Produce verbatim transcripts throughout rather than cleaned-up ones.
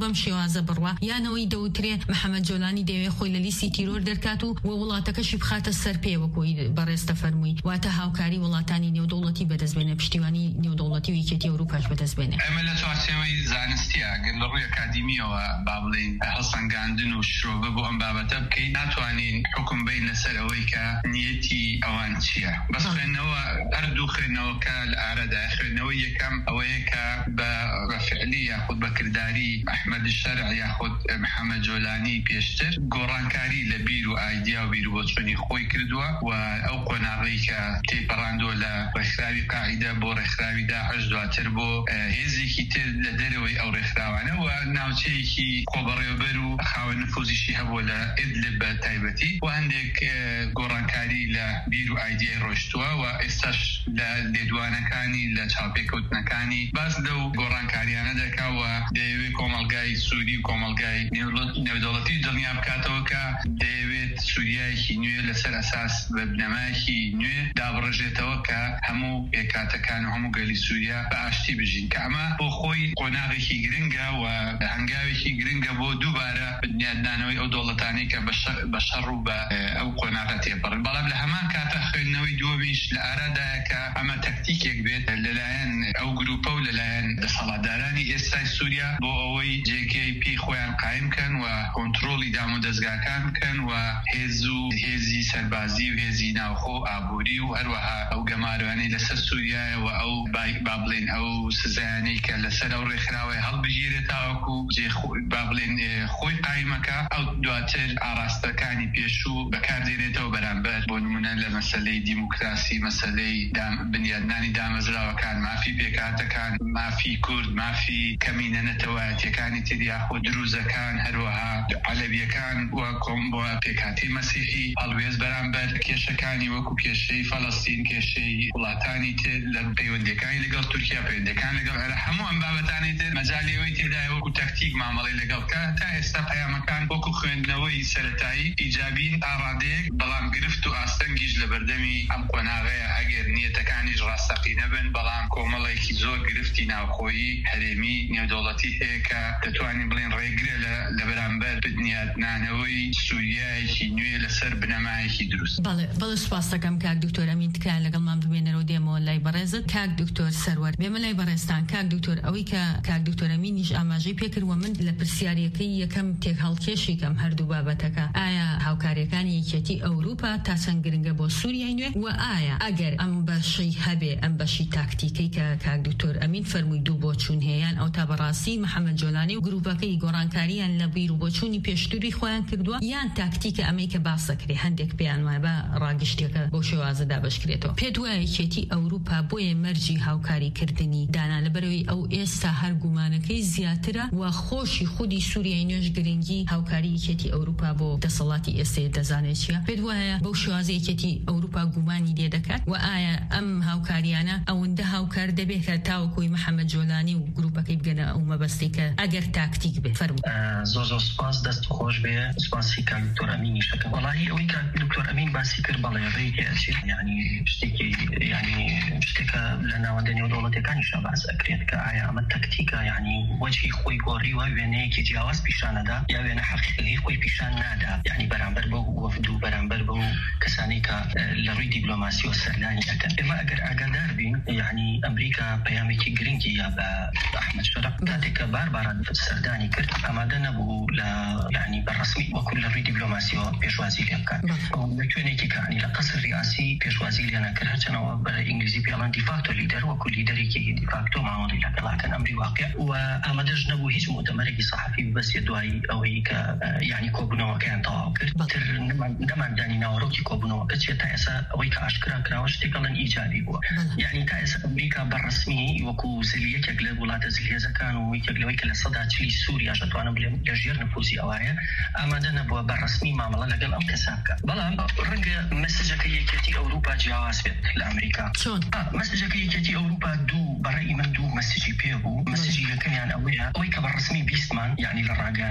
بەم شێوازە بڕوا یانەوەی دەوترێ محەممەد جۆلانی دەوێت خۆی لە لیستی تیرۆر دەرکات و وڵاتەکەشی بخاتە سەر پێوەکۆی بەڕێستە فەرمووی واتە هاوکاری وڵاتانی نێودەوڵەتی بەدەستبێنە پشتیوانی نێودەوڵەتی و یەکێتی ئەوروپاش بەدەستبێنێ. ئەمە لە چوارچێوەی زانستیە گەن لە ڕووی ئەکادیمیەوە با بڵێن هەڵسەنگاندن و شرۆڤە بۆ ئەم بابەتە بکەین ناتوانین حکم بین لەسەر ئەوەی کە نیەتی ئەوان چییە بەس خوێندنەوە هەردوو خوێندنەوەکە لە ئارەدا خوێندنەوەی یەکەم ئەوەیە کە بە ڕەفعلی یاخود بەکردداری ئەحمەد شەرع یاخود محەممەد جۆلانی پێشتر گۆڕانکاری لە بیر و ئایدیا و بیر و بۆچوونی خۆی کردووە و ئەو قۆناغی کە تێپەڕاندووە لە ڕێکخراوی قاعیدە بۆ ڕێکخراوی داعش دواتر بۆ هێزێکی تر لە دەرەوەی ئەو ڕێکخراوانە و ناوچەیەکی خۆبەڕێوەبەر و خاوەن نفوزیشی هەبووە لە ئیدلب بە تایبەتی و هەندێک گۆڕانکاری لە بیر و ئایدیای ڕۆیشتووە و ئێستاش لە لێدوانەکانی لە چاوپێکەوتنەکانی باس لەو گۆڕانکاریانە دەکاوە دەیەوێت کۆمەڵگای سووری و کۆمەڵگای نێودەوڵەتی دڵنیا بکاتەوە کە دەیەوێت سووریایەکی نوێ لەسەر ئەساس بە بنەمایەکی نوێ دابڕژێتەوە کە هەموو پێکاتەکان و هەموو گەلی سووریا بە ئاشتی بژین کە ئەمە بۆ خۆی قۆناغێکی گرنگە و هەنگاوێکی گرنگە بۆ دووبارە بنیاددانەوەی ئەو دۆڵەتانەی کە بە شەڕ و بە ئەو قۆناغە تێپەڕن بەڵام لە هەمان کاتە خوێندنەوەی دووەمیش لە ئارادایە کە ئەمە تەکتیکێک بێت لەلایەن ئەو گروپە و لەلایەن دەسەڵاتدارانی ئێستای سووریا بۆ ئەوەی جێگەی پێی خۆیان قایم بکەن و کۆنتڕۆڵی دام و دەستگاکان بکەن و هێز و هێزی سەربازی و هێزی ناوخۆ ئابووری و هەروەها ئەو گەماروانەی لەسەر سووریایە و ئەو با بڵێن ئەو سزایانەی کە لەسەر ئەو ڕێکخراوەی هەڵبژێرێت تاوەکو با بڵێن خۆی قایمەکە ئەو دواتر ئاراستەکانی پێشوو بەکاردێنێتەوە بەرامبەر بۆ نمونە لە مەسەلەی دیموکراسی مەسەلەی بنیادنانی دامەزراوەکان مافی پێکاتەکان مافی کورد مافی کەمینە نەتەوایەتیەکانی تر یاخود دروزەکان هەروەها عەلەویەکان و کۆم بۆ پێکاتی مەسیحی هەڵوێز بەرامبەر کێشەکانی وەکو کێشەی فەڵەستین کێشەی وڵاتانی تر لە پەیوەندیەکانی لەگەڵ تورکیا پەیوەندیەکان لەگەڵ عێراق هەموو ئەم بابەتانی تر مەجالیەوەی تێدایە وەکو تەکتیک مامەڵەی لەگەڵ کە تا ئێستا پەیامەکان وەکو خوێندنەوەی سەرەتایی ئیجابین ئاڕادەیەک بەڵام گرفت و ئاستەنگیش لە بەردەمی ئەم قۆناغەیە ئەگەر نیەتەکانیش ڕاستەقینە بن بەڵام کۆمەڵێکی زۆر گرفتی ناوخۆیی هەرێمی نێودەوڵەتی هەیە کە دەتوانین بڵێن ڕێگرێ لە بەرامبەر بنیادنانەوەی سووریایەکی نوێ لەسەر بنەمایەکی دروست. بەڵێ بەڵێ سوپاس دەکەم کاک دکتۆر ئەمین تکایە لەگەڵمان ببێنەرەوە دێمەوە لای بەڕێزت کاک دکتۆر سەروەر بێمە لای بەڕێستان کاک دکتۆر ئەوەی کە کاک دکتۆر ئەمینیش ئاماژەی پێکردووە من لە پرسیارەکەی یەکەم تێک هەڵکێشی کەم هەردوو بابەتەکە ئایا هاوکاریەکانی یەکێتی ئەوروپا تا چەند گرنگە بۆ سووریای نوێ و ئایا ئەگەر ئەم بەشەی هەبێ ئەم بەشی تاکتیکەی کە کاک دکتۆر ئەمین فەرمووی دوو بۆچوون هەیەیان ئەو تا بەڕاستی محەممەد جۆلانی و گروپەکەی گۆڕانکاریان لە بیر و بۆچوونی پێشتووری خۆیان کردووە یان تاکتیکە ئەمەی کە باسەکرێ هەندێک پێیان وایە بە ڕاگشتێکە بۆ شێوازەدا بەشکرێتەوە پێت وایە یەکێتی ئەوروپا بۆیە مەرجی هاوکاریکردنی دانا لەبەرەوەی ئەو ئێستا هەر گومانەکەی زیاترە و خۆشی خودی سووریای نوێژ گرنگی هاوکاری یەکێتی ئەوروپا بۆ دەسەڵاتی ئێستەیە دەزانێت چیە پێت وایە بەو شێوازە یەکێتی ئەوروپا گومانی لێ دەکات و ئایا ئەم هاوکاریانە ئەوەندە هاوکار دەبێت کە تاوەکوی محەممەد جۆلانی و گروپەکەی بگەنە ئەو مەبەستی کە ئەگەر تاکتیک بێت فەرموو. زۆر زۆر سپاس دەست خۆش بێ سپاسی کاک دکتۆر ئەمینیش دەکەم وەڵاهی ئەوەی کاک دکتۆر ئەمین باسی کرد بەڵێ ڕێی ئەچێت یعنی شتێکی یعنی شتێکە لە ناوەندە نێودەوڵەتیەکانیشە باس ئەکرێت کە ئایا ئەمە تەکتیکە یعنی وەجهی خۆی گۆڕیوە وێنەیەکی جیاواز پیشانەدا یا وێنە حەقیقی خۆی پیشان نادا یعنی بەرامبەر بەو وەفد و بەرامبەر بەو کەسانی کە لە ڕووی دیپلۆماسی و سەردانی ئەکەن ئێمە ئەگەر ئاگادار بین یعنی ئەمریکا پەیامێکی گرنگی یا بە ئەحمەد شەرع کاتێککە بارباران سەردانی کرد ئامادە نەبوو لە یعنی بەڕەسمی وەکو لە ڕووی دیپلۆماسیەوە پێشوازی لێ بکات لە کوێنێکی کە لە قەسر ریاسی پێشوازی لێ نەکرد هەرچەنەوە بە ئینگلیزی پێڵەن دیفاکتۆ لیدەر وەکو لیدەرێکی دیفاکتۆ مامەڵی لەگەڵاکەن ئەمری واقع و ئامادەش نەبوو هیچ مؤتەمەرێکی صحفی ببەستێ دوای ئەوەی کە یعنی کۆبوونەوەکەیان تەواو کرد تر نەماندانی ناوەڕۆکی کۆبوونەوەکە چێت تا ئێستا ئەوەی کە ئاشکرا کراوە شتێکەڵەن ئیجابی بووە یعنی تا ئێستا ئەمریکا بەڕەسمی وەکو زلیەکێک لە وڵاتە زلهێزەکان و یەکێک لەوەی کە لە سەدا چلی سووریاش دەتوانم بڵێم لەژێر نفوزی ئەوایە ئامادە نەبووە بەڕەسمی مامەڵە لەگەڵ ئەم کەسا بکە بەڵام ڕەنگە مەسەجەکە یەکێتی ئەوروپا جیاواز بێت لە ئەمریکا مەسەجەکە یەکێتی ئەوروپا دوو بەڕێی من دوو مەسەجی پێ بوو مەسەجی یەکەمیان ئەوەیە ئەوەی کە بەڕەسمی بیستمان یعنی لە ڕاگەیاندنەکانە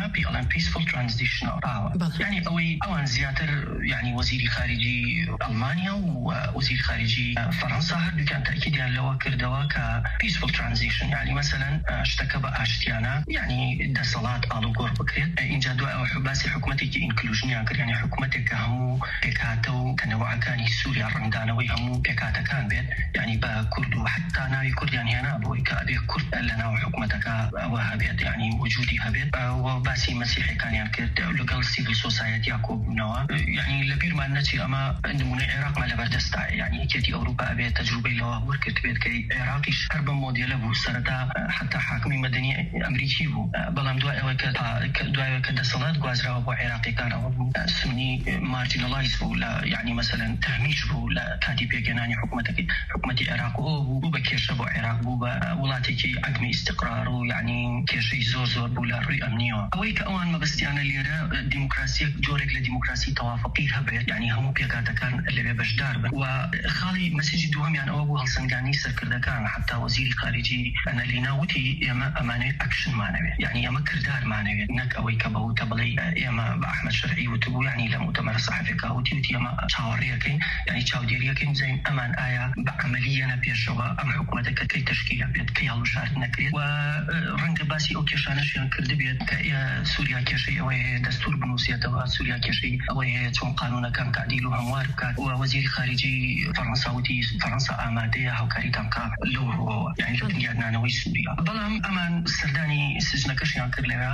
ئەمە پێڵەن peaceful transitional power يعني ئەوەی ئەوان زیاتر يعني وەزیری خارجی ئەڵمانیا و وەزیر خارجی فەڕەنسا هەردووکیان تاکیدیان لەوە کردەوە کە peaceful transition يعني مثلا شتەکە بە ئاشتیانە يعني دەسەڵات ئاڵوگۆڕ بکرێت اینجا دوای ئەوە باسی حکوومەتێکی ئینکلوژنیان کرد يعني حکوومەتێک کە هەموو پێکهاتە و تەنەوەعەکانی سووریا ڕنگدانەوەی هەموو پێکهاتەکان بێت يعني بە کورد و حتا ناوی کوردیان هێنا بۆی کە ئەبێ کورد لەناو حکوومەتەکە ئەوە هەبێت يعني وجودی هەبێت و باسی مەسیحەکانیان کرد لەگەڵ سیڤیل سۆسایەتیا کۆبوونەوە يعني لە بیرمان نەچی ئەمە نمونەی عێراقمان لەبەردەستە يعني یەکێتی ئەوروپا ئەبێت تەجروبەی لەوە وەرگرت بێت کە عێراقیش هەر بە مۆدێلە بوو سەرەتا حتا حاکمی مەدەنی ئەمریکی بوو بەڵام دوای ئەوە کە دوای کە دەسەڵات گوازراوە بۆ عێراقیەکانەوە بوو سونی مارجینەلایز بوو لە يعني مثلا تهمیش بوو لە کاتی پێگەنانی حکوومەتەکەی حکوومەتی عێراق بوو بە کێشە بۆ عێراق بوو بە وڵاتێکی عەدمی ئیستیقرار و يعني کێشەی زۆر زۆر بوو لە ڕووی ئەمنیەوە ئەوەی کە ئەوان مەبەستیانە لێرە دیموکراسی جۆرێک لە دیموکراسی تەوافقی هەبێت يعني هەموو پێکاتەکان لەوێ بەشدار بن و خاڵی مەسیجی دووەمیان ئەوە بوو هەڵسەنگانی سەرکردەکان حتا وەزیری خارجی ئەنەلینا وتی ئێمە ئەمانەی ئەکشنمانەوێت يعني ئەمە کردارمانەوێت نەک ئەوەی کە بەوتە بڵێ ئێمە بە ئەحمەد شەرعی وتبوو يعني لە مؤتەمەرە سەحەفیەکە وتی وتی ئەمە چاوەڕێەکەین يعني چاودێریەکەین بزەین ئەمان ئایا بە عەمەلیە پێشەوە ئەم حکوومەتەکە کەی تەشکیل بێت کەی هەڵبژارد نەکرێت و ڕەنگە باسی ئەو کێشانەشیان کردبێت کە سووریا کێشەی ئەوەی هەیە دەستور بنووسێتەوە سووریا کێشەی ئەوەی هەیە چۆن قانونەکان تعدیل و هەموار بکات و وەزیری خارجی فەڕەنسا وتی فەڕەنسا ئامادەیە هاوکاریتان بکات لەو ڕۆوە يعني لە بنیادنانەوەی سووریا بەڵام ئەمان سەردانی سجنەکەشیان کرد لێرە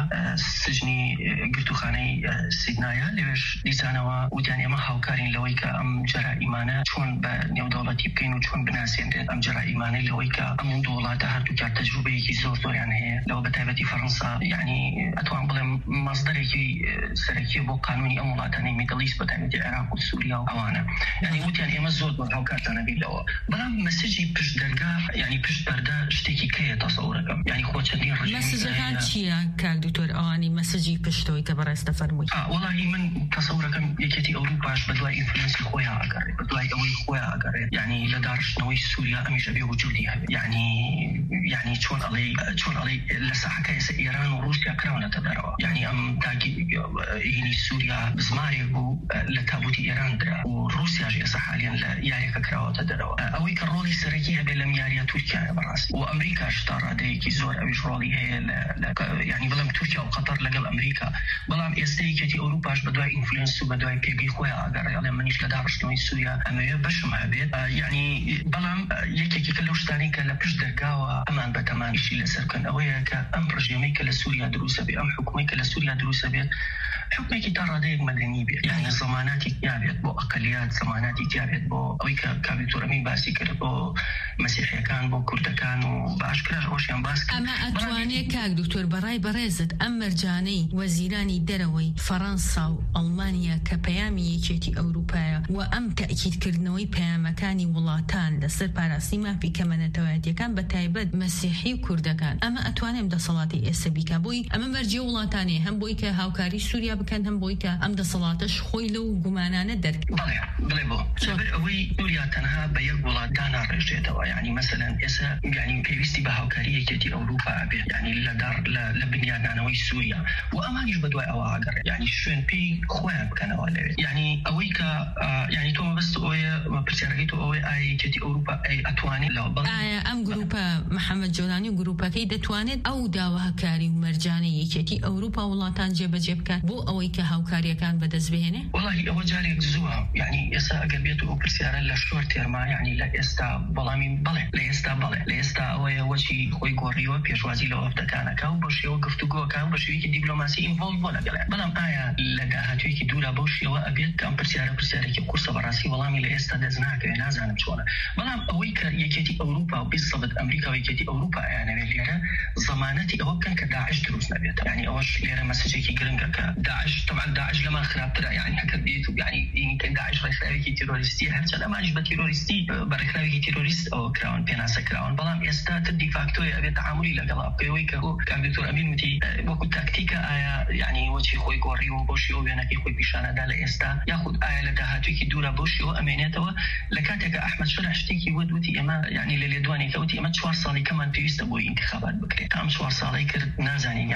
سجنی گرتوخانەی سیدنایە لەوێش دیسانەوە وتیان ئێمە هاوکارین لەوەی کە ئەم جەرائیمانە چۆن بە نێودەوڵەتی بکەین و چۆن بناسێنرێت ئەم جەرائیمانەی لەوەی کە ئەم وڵاتە هەردووکیان تەجروبەیەکی زۆر زۆریان هەیە لەوە بەتایبەتی فەڕەنسا يعني ئەتوان بڵێم مەصدەرێکی سەرەکیە بۆ قانونی ئەم وڵاتانەی میدڵیست بەتایبەتی عێراق و سووریا و ئەوانە يعني وتیان ئێمە زۆر بۆ هاوکارتانە بین لەوە بەڵام مەسیجی پشت دەرگا يعني پشت پەردە شتێکی کەیە تەسەوڕەکەم يعني خۆ چەندین ڕژیم مەسیجەکان چییە کاک دکتۆر ئەوانی مەسیجی پشتەوەی کە بەڕێستە فەرمووی وەڵاهی من تەسەوڕەکەم یەکێتی ئەوروپاش بە دوای ئینفلوئنسی خۆیان ئەگەڕێت بە دوای ئەوەی خۆیان ئەگەڕێت يعني لە داڕشتنەوەی سووریا ئەمیش ئەبێ وجودی هەبێت يعني يعني چۆن ئەڵێ چۆن ئەڵێ لە ساحەکە ئێستا ئێران و رووسیا کراونەتە دەرەوە يعني ئەم تاگیری سووریا بزمارێک بوو لە تابوتی ئێران درا و رووسیاش ئێستا حالیان لە یاریەکە کراوەتە دەرەوە ئەوەی کە ڕۆڵی سەرەکی هەبێت لەم یاریە تورکیایە بەڕاستی و ئەمریکاش تا ڕادەیەکی زۆر ئەویش ڕۆڵی هەیە يعني بەڵام تورکیا و قەتەر لەگەڵ ئەمریکا بەڵام ئێستا یەکێتی ئەوروپاش بە دوای ئینفلوئنس و بە دوای پێگەی خۆیان ئاگەڕێ ئەڵێ منیش لە داڕشتنەوەی سووریا ئەمەوێ بەشم هەبێت يعني بەڵام یەکێکی کە لەو شتانی کە لە پشت دەرگاوە ئەمان بەتەمانیشی لەسەرکەن ئەوەیە کە ئەم ڕژێمەی کە لە سووریا دروستە بێت ئەم حکومەی کە لە سووریا دروستە بێت حکومێکی تا ڕادەیەک مەدەنی بێت يعني زەماناتی تیابێت بۆ ئەقەلیات زەماناتی تیابێت بۆ ئەوەی کە کاک ئەمین باسی کرد بۆ مەسیحیەکان بۆ کوردەکان و باشکرا ڕۆژیان باس کرد ئەمە ئەتوانێت کاک دکتۆر بەڕای بەڕێزت ئەم مەرجانەی وەزیرانی دەرەوەی فەڕەنسا و ئەڵمانیا کە پەیامی یەکێتی ئەوروپایە و ئەم تەئکیدکردنەوەی پەیامەکانی وڵاتان لەسەر پاراستنی مافی کەمەنەتەوایەتیەکان بە تایبەت مەسیحی و کوردەکان ئەمە ئەتوانێم دەسەڵاتی ئێستا بیکە بۆی ئەمە مەرجێ وڵاتانێ هەم بۆی کە هاوکاری سووریا بکەن هەم بۆی کە ئەم دەسەڵاتەش خۆی لەو گومانانە دەرک بڵێ بڵێ بۆ ئەوەی سووریا تەنها بە یەک وڵات داناڕێژێتەوە يعني مثلا ئێستا يعني پێویستی بە هاوکاری یەکێتی ئەوروپا بێت يعني لە دار لە بنیادنانەوەی سووریا و ئەمانیش بە دوای ئەوە ئاگەڕێت يعني شوێن پێی خۆیان بکەنەوە لەوێت يعني ئەوەی کە يعني تۆ مەبەست ئەوەیە پرسیارەکەی تۆ ئەوەی ئایا یەکێتی ئەوروپا ئەتوانێت لەوە بڵێ ئایا ئەم گروپە محەممەد جۆلانی و گروپەکەی دەتوانێت ئەو داواکاری و مەرجانەی یەکێتی ئەوروپا وڵاتان جێبەجێ بکات بۆ ئەوەی کە هاوکاریەکان بەدەست بهێنێ وەڵاهی ئەوە جارێک زووە يعني ئێستا ئەگەر بێت ئەو پرسیارە لە شۆر تێرما يعني لە ئێستا بەڵامی بڵێ لە ئێستا بڵێ لە ئێستا ئەوەیە وەچی خۆی گۆڕیوە پێشوازی لە وەفتەکانەکە و بە شێوە گفتوگۆکان بە شێوەیەکی دیپلۆماسی ئینڤۆڵڤ بۆ لەگەڵیان بەڵام ئایا لە داهاتوویەکی دوورە بەو شێوە ئەبێت کە ئەم پرسیارە پرسیارێکی قورسە بەڕاستی وەڵامی لە ئێستا دەست ناکەوێت نازانم چۆنە بەڵام ئەوەی کە یەکێتی ئەوروپا و بیست سەد ئەمریکا و یەکێتی ئەوروپا ئەیانەوێت لێرە زەمانەتی ئەوە بکەن کە داعش دروست نەبێت يعني ئەوەش لێرە مەسەجێکی گرنگە کە داعش طبعا داعش لەمان خراپترە يعني هەکە بێت و يعني دینی کە داعش ڕێکخراوێکی تیرۆریستی هەرچەند ئەمانیش بە تیرۆریستی بە ڕێکخراوێکی تیرۆریست ئەوە کراون پێناسە کراون بەڵام ئێستا تر دیفاکتۆی ئەبێت تعاملی لەگەڵا بکەوەی کە کاک دکتۆر ئەمین وتی وەکو تاکتیکە ئایا يعني وەچی خۆی گۆڕیوە بۆ شێوە وێنەکەی خۆی پیشانەدا لە ئێستا یاخود ئایا لە داهاتوویەکی دوورە بۆ شێوە ئەمێنێتەوە لە کاتێکە ئەحمەد شەرع شتێکی وتی ئێمە يعني لە لێدوانێکە وتی ئەمە چوار ساڵی کەمان پێویستە بۆی انتخابات بکرێت ئەم چوار ساڵی کرد نازانین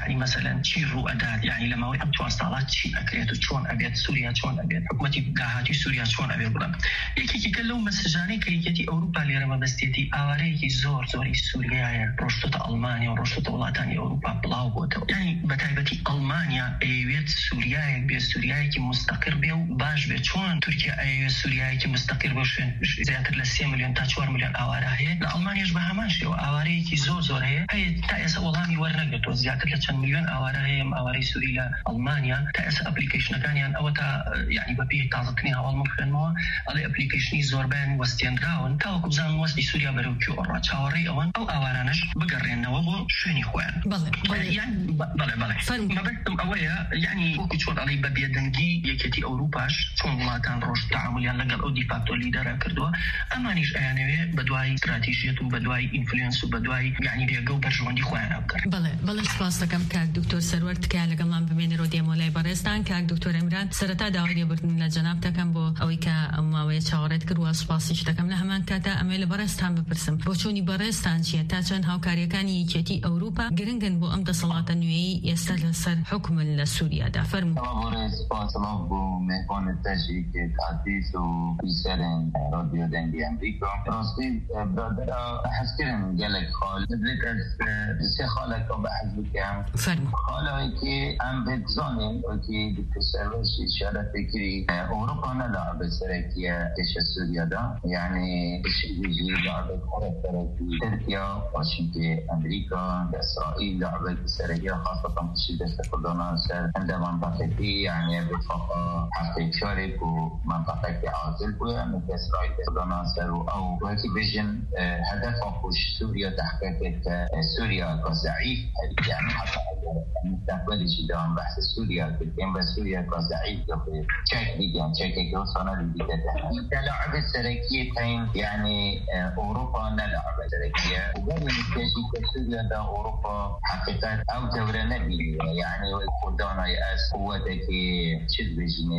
يعني مثلا شي رؤدات يعني لما وي ابتو استالات شي اكريت شلون ابيت سوريا شلون ابيت حكومتي داهاتي سوريا شلون ابيت بلا يكي كي كلو مسجاني كي اوروبا اللي رما بستيتي اواري زور زوري سوريا روشتو المانيا وروشتو ولاتاني اوروبا بلاو بوتو يعني بتايبتي المانيا ايوت سوريا بي سوريا كي مستقر بيو باش بيت شلون تركيا ايوت سوريا كي مستقر بوشن زيادة لسي مليون تا چوار مليون اوارا هي المانيا جبها ماشي اواري كي زور زور هي هي تايس والله ورنقت وزيادة لچن مليون اوارا هي اواري سوريا المانيا تايس ابليكيشن كان يعني او تا يعني ببي تعطيني اول ممكن ما على ابليكيشني زوربان وستين دراون تا كوزان وسط سوريا بروكيو اورا تشاوري او او اوارانش بقرينا وبو شنو خوان بلى يعني بلى بلى ما بكتم اويا يعني وكي شوط علي ببي دنجي يكتي اوروباش شلون ما كان روش تعامل يعني لقى او دي فاكتو ليدر كردوا امانيش يعني بدواي استراتيجيه وبدواي انفلونس وبدواي يعني بيجو برجوندي خوان ابكر بلى بلى سپاس دەکەم کاک دکتۆر سەروەرد کە لەگەڵمان بمێنەرەوە دێمۆلای بەڕێزتان کاک دکتۆر ئەمران سەرەتا داوای لێبوردن لە جەناب دەکەم بۆ ئەوەی کە ئەو ماوەیە چاوەڕێت کردووە سوپاسیش دەکەم لە هەمان کاتا ئەمێ لە بەڕێزتان بپرسم بۆ چوونی بەڕێزتان چییە تا چەند هاوکاریەکانی یەکێتی ئەوروپا گرنگن بۆ ئەم دەسەڵاتە نوێیی ئێستا لەسەر حکومن لە سووریادا فەرموو سپاس بۆ میهمانتەشی کە عزیز و بیسەرن رادیۆ دەنگی ئەمریکا ڕاستی برادرە حەزکردم gelek خال بدرێت ئەس سێ خالێکە بەحەز بکەم خاڵەوەی کە ئەم بزانین وەکی دکتۆر سەروەرش ئیشارەتی کردی ئەوروپا نەلاعبە سەرەکیە کێشە سووریادا یعنی شیژی لاعبە سەرەکی ترکیا واشنگتن ئەمریکا ئیسرائیل لاعبە سەرەکیە خاصەتاً کشی دەستەخدانا سەر هەندە منطقەتی يعني باتفاقا حقی شارك ومنطقة عازل بويا مثل إسرائيل دخدانا سەر أو وەکی بێژن هدف خوش سوريا تحقيق سوريا كضعيف يعني حتى مستقبل شدان بحث سوريا كتير بس سوريا كضعيف يخي شك ديجان شك كوصلنا لديجان نلعب السركية تين يعني أوروبا نلعب السركية وقبل نكتشف سوريا دا أوروبا حقيقة أو دولة نبيلية يعني خدانا يأس قوتك شد بجنة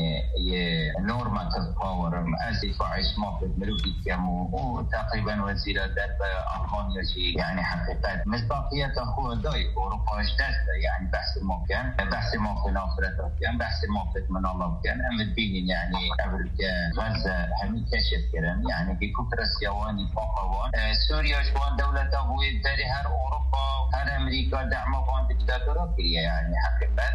نورماتيف باور مأسي فاعش موقف ملوكي كامو وتقريبا وزير الدرب ألمانيا شيء يعني حقيقة مصداقية أخوة داي أوروبا اجداد يعني بحث الممكن بحث الممكن آخرته كان بحث الممكن من الله كان أمد بين يعني أمريكا غزة هم كشف كرن يعني بكثرة سيواني فوقوان سوريا شوان دولة أبوي داري هر أوروبا هر أمريكا دعم وان دكتاتورية يعني حقيقة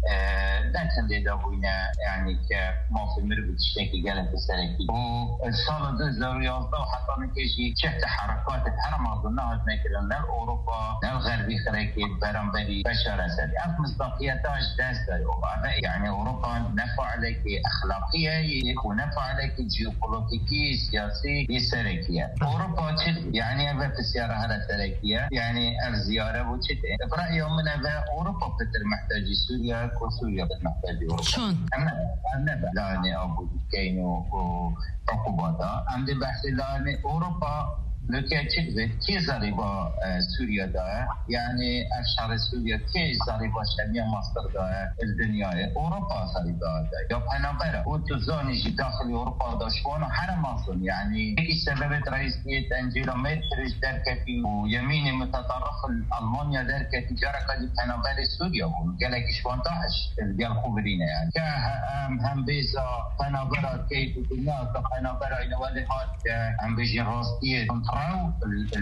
لكن ده بوينا يعني كما في مربط الشيكي قالت السلكي والصالة ده زوريالطة وحتى نكيشي شفت حركات الحرم أظنها تنكرن لأوروبا للغربي خريكي برنبري بشار أسد أف مصداقيتاش داستا يعني أوروبا نفع لك أخلاقية ونفع لك جيوبوليتيكي سياسي سركية أوروبا يعني أبا في السيارة هذا سركية يعني الزيارة وشت برأيهم من أبا أوروبا بتر محتاج سوريا وسوريا محتاج أوروبا شلون؟ أنا أنا لاني أبو كينو وعقوباتها عندي بحث لاني أوروبا لكي تجد كي زريبا سوريا دا يعني أشهر سوريا كي زريبا شمية مصدر دا الدنيا أوروبا زريبا دا يبقى نبرا وتزاني جي داخل أوروبا دا شوانا حرم أصلا يعني كي سببت رئيسية أنجيلا ميركل دركتي ويميني متطرف ألمانيا دركتي جاركا دي نبرا سوريا وقالك شوان داعش الجال خبرين يعني كهم هم بيزا نبرا كيف الناس نبرا إنوالي هات هم بيجي راستية أو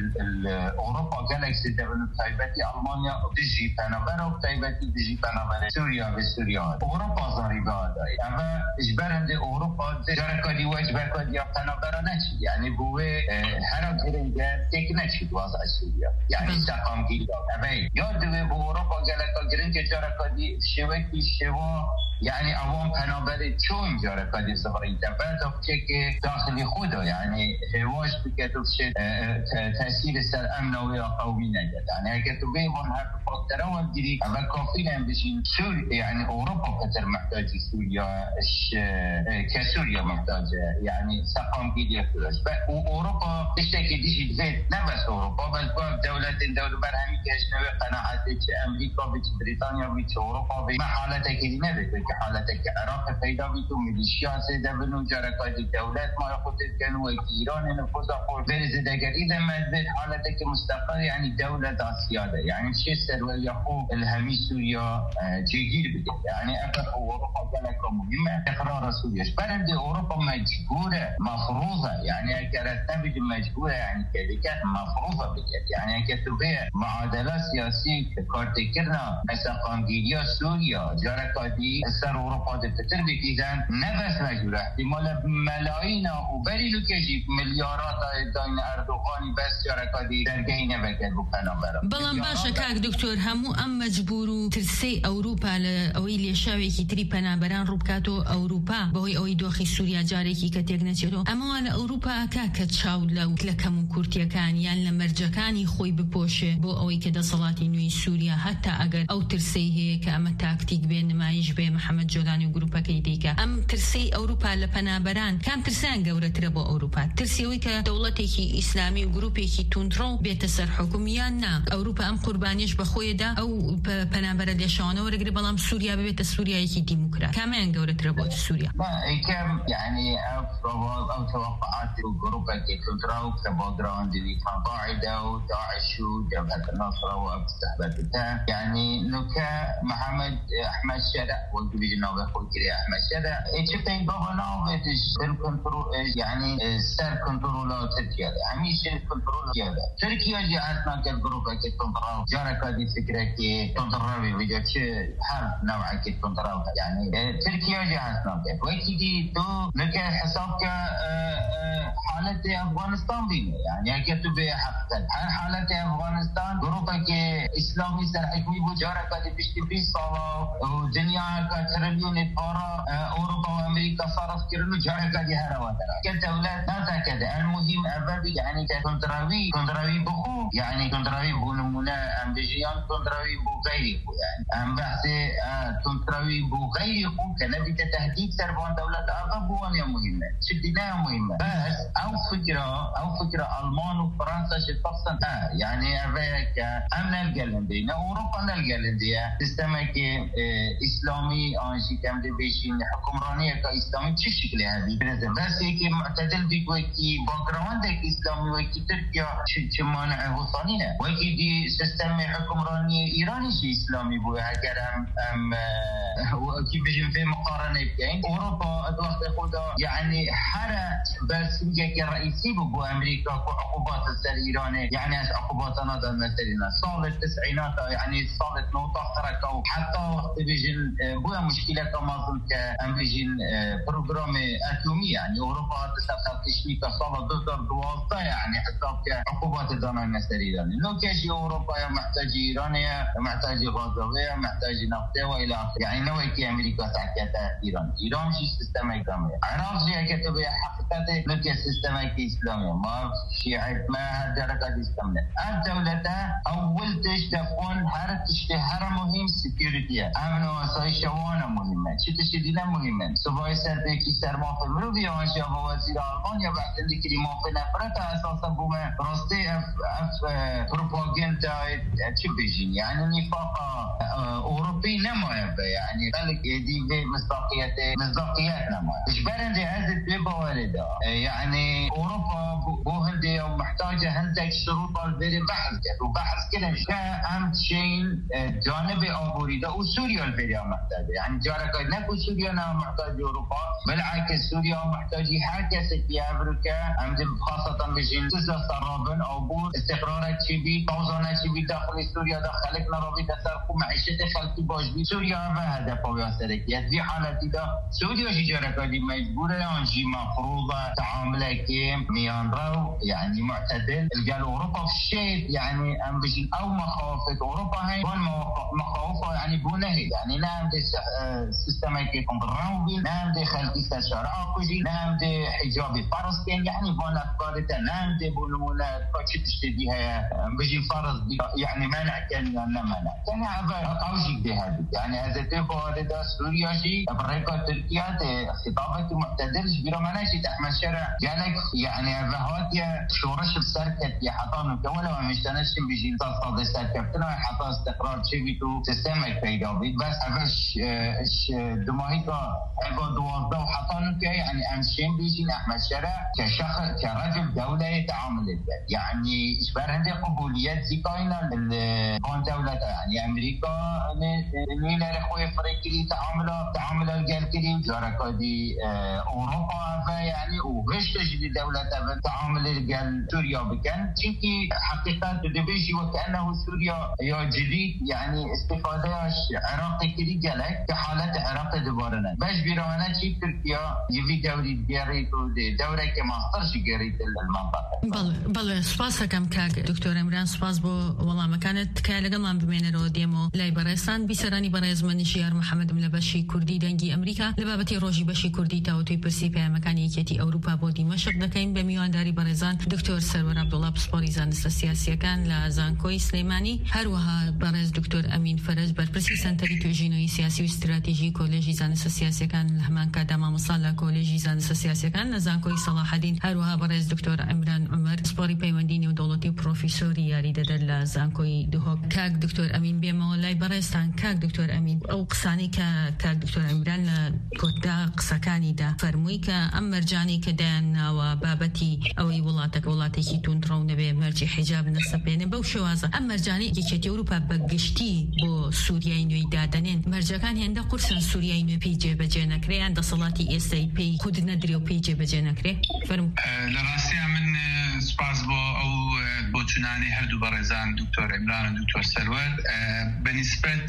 أوروبا جالكسي دبل تايبتي ألمانيا تجي بنابرة وتايبتي تجي بنابرة سوريا بسوريا أوروبا ضريبة هذا أما إجبار عند أوروبا جركا دي واجبك دي بنابرة نشي يعني بوه هرا جرينجا تكنشي وضع سوريا يعني ساقام كيدا أبي يادوه بأوروبا جالكا جرينجا جركا دي شوكي شوا يعني أوان بنابرة شون جركا دي صغري دبات وكيكي داخلي خودا يعني هواش بكتب شد تأثير سر أمنوية قومية يعني هيك تبيهم هالفترة والجري أبى كافينا بشين سوريا يعني أوروبا كتر محتاجة سوريا إش كسوريا محتاجة يعني سقام كذي فلوس وأوروبا تشتكي ديش زين نبس أوروبا بل كل دولة دولة برهمي كأجنبي قناعات أمريكا بيت بريطانيا بيت أوروبا بما حالتك كذي نبت كحالتك العراق فيدا بيتو ميليشيا سيدا بنو جركات الدولات ما يقتل كانوا إيران نفوذ أقول بيرز دقر إذا ما زاد حالتك مستقر يعني دولة سيادة يعني شيء سر يقوم الهمي سوريا جيجير بده يعني أكثر أوروبا قالك مهمة تقرار سوريا برند أوروبا مجبورة مفروضة يعني كانت نبي مجبورة يعني كذلك مفروضة بكت يعني كتبه معادلة سياسية كارتكرنا مثل قانجيليا سوريا جاركادي سر أوروبا دكتور بكيزان نفس مجبورة احتمال ملايين وبري لكجيب مليارات داين أردوغان بس جاركادي درجه نبكت بكنا برا بلان باشا كاك دكتور همو أم مجبورو ترسي أوروبا أوي اللي شاوي كي تري بنابران روبكاتو أوروبا بوي أوي دوخي سوريا جاري كي كتير نتيرو أما أنا أوروبا كاك تشاود لو لكم كورتيا كان يعني لمرجع كان خوي ببوشه بو أوي كده صلاتي نوي سوريا حتى أجر أو ترسي هيك أما تاكتيك بين ما يشبه محمد جولاني وجروبا كيديكا أم ترسي أوروبا لبنابران كم ترسان جورة ربو أوروبا ترسي ويك دولتي إسلامي وجروبي كي تونترو بيتسر حكوميانا أوروبا أم قربانيش بخوي دا أو بنابرا ليشانو ورجري بلام سوريا ببيت سوريا كي ديمقراط كمان جورة ربو سوريا ما كم يعني أفرض أو توقعات الجروبا كي تونترو كبادران دي قاعدة وداعش وجبهة النصرة واستحبابتها يعني نكا محمد أحمد شرع والجبهة النوبة كري أحمد شرع إيشتين بابنا بيتش الكنترول يعني سر كنترول تركيا يعني سر كنترول تركيا تركيا جاءتنا كالجروبا كي تونترو جارك هذه فكرة كي تونترو بيجتش حرب نوعا كي تونترو يعني تركيا جاءتنا كي وكذي تو نكا حسابك حالة أفغانستان بينه يعني كتب حقا حالة أفغانستان جروبا كي إسلامي سرحكمي بجارة كده بيشتي بي صلاة ودنيا كتريليون بارا أوروبا وأمريكا صارت كرلو جارة كده هروا ترى كدولات ناتا كده المهم أبابي يعني كنتراوي كنتراوي بخو يعني كنتراوي بونمونا أمبيجيان كنتراوي بغيري خو يعني أم بحثي كنتراوي بغيري خو كنبي تهديد سربان دولة أغبوان يا مهمة شدنا مهمة بس أو فكرة أو فكرة ألمان وفرنسا شتفصل آه يعني أبيك أم نلقى أوروبا نلقى تستمع كي إسلامي أنشي كم دبيشين حكمرانية كإسلامي شو شكل هذه بس هيك معتدل بيك وكي باكراوندك إسلامي وكي تركيا شو مانع وصانينا وكي دي تستمع حكمرانية إيراني شو إسلامي بو هكذا أم أم وكي بيجي في مقارنة بين أوروبا الوقت خدا يعني حرة بس هيك الرئيسي بو أمريكا وعقوبات السر إيراني يعني عقوبات نظر مثلنا صار التسعينات يعني صارت نقطة خرقة حتى وقت بيجن بويا مشكلة كما ظلت أم بيجن برنامج أتومي يعني أوروبا تسافر تشميكا صار ضد دوازده يعني حساب عقوبات الدولة النسرية لأنه كاشي أوروبا محتاج إيرانية محتاج غازوية محتاج نفطية وإلى آخره يعني نوعي أمريكا ساكتة إيران إيران شيء سيستم إسلامي عراق جاء كتب حقيقة نوعي سيستم إسلامي ما شيعة ما هالدرجة إسلامية الدولة أول تشتفون هر تشتهر مهم سكيورتي أمن وآسایش وانا مهمة چه تشديدنا مهمة صباح سر بيكي سر ما في مروفي آنشا و وزیر آلمانیا بعد اندی که ما في نفرت اساسا بومه راسته اف اف پروپاگندا چه بيجين يعني نفاق أوروبي نمايا يعني قالك دي مصداقية مصداقيات نمايا إيش برندي هذا بيبا وارده يعني أوروبا بو هندي محتاجة هندك شروط الفيري بحث كده وبحث كده مش أهم شيء جانب أبوريدا وسوريا الفيري محتاجة يعني جارك نكو سوريا نا محتاج أوروبا بالعكس سوريا محتاج حاجة سكية أمريكا أمد خاصة بجين تزا سرابن أو بو استقرارات شبي توزانات شبي داخل سوريا داخلك نرابي تسرقو معيشة خلقي باجبي سوريا هذا فوق سركيات في حالتي دا سوريا شي جارك دي مجبورة أنجي مفروضة تعاملها كيم ميان رو يعني معتدل الجال أوروبا في شيء يعني أم بجين أو مخاوف أوروبا هاي بون مخاوفها يعني بونهي يعني نعم دي سيستم كي كونترانوبي نعم دي خلقي سشارع كوجي نعم دي حجابي فارسكين يعني بون أفكارتها نعم دي بونونا كوتش تشتديها بجين فارس يعني منع كان يعني منع كان عبا أوجيك دي هذه يعني هذا تيكو هذا سوريا شيء بريكو تركيا خطابة معتدل جبرو مناشي تحمل شرع جالك يعني هذا شورش بسركت يا حطان وكولا ومشتنشم بيجي تصاد سركتنا حطان استقرار شبيتو سيستمك بيدا بيت بس عفش اش دماغيكا عباد وضع وحطان كي يعني امشين بيجي احمد شرع كشخص كرجل دولة يتعامل يعني اشبار هذه قبوليات زيكاينا لكون دولة يعني امريكا اللي لرخوي افريقيا تعاملوا تعاملوا الجال كريم جاركا دي اوروبا يعني وغش تجدي دولة تعامل الجال سوريا بكن تيجي حقيقة تدبيجي وكأنه سوريا يا جديد يعني استفادة عراق كريم جالك كحالة عراق دبارنا باش بيروانا شيء تركيا يبي دوري بياريتو دورة كماستر شجريت المنطقة. بل بل سپاس کم کاگ دکتر عمران سپاس بو والله ما كانت كالجمام بمن رو ديمو لاي برستان بسراني برز من شيار محمد ملبشي كردي دنجي امريكا لبابتي روجي بشي كردي تاوتي برسي في مكاني كتي اوروبا بودي مشرق دكاين بميوان داري برزان دكتور سرور عبد الله بسپوريزان السياسي كان لازانكوي سليماني هروها برز دكتور امين فرج برسي سنتري توجينوي سياسي واستراتيجي كوليجي زان السياسي كان الهمان كدما مصالة كوليجي زان السياسي كان لازانكوي صلاح الدين هروها برز دكتور عمران عمر سپاری پیوندینی و دولتی پروفیسوری یاری دادل زانکوی دوها کاک دکتر امین بیام ولای برستان کاک دکتر امین او قصانی که کاک دکتر عمران کدا قصکانی دا فرموی که ام مرجانی کدان و بابتی اوی ولاتک ولاتی کی تون درون به مرجع حجاب نسبینه بو شوازه ام مرجانی که اروپا بگشتی بو سوریای نوی دادنین مرجعان هنده قرصن سوریای نوی پیجه بجنه کری اند صلاتی اس ای پی خود ندری و پیجه بجنه کری فرم لراستی من سپاس بو او بوچنانی هر دو برزان دكتور عمران و دكتور سرور بالنسبة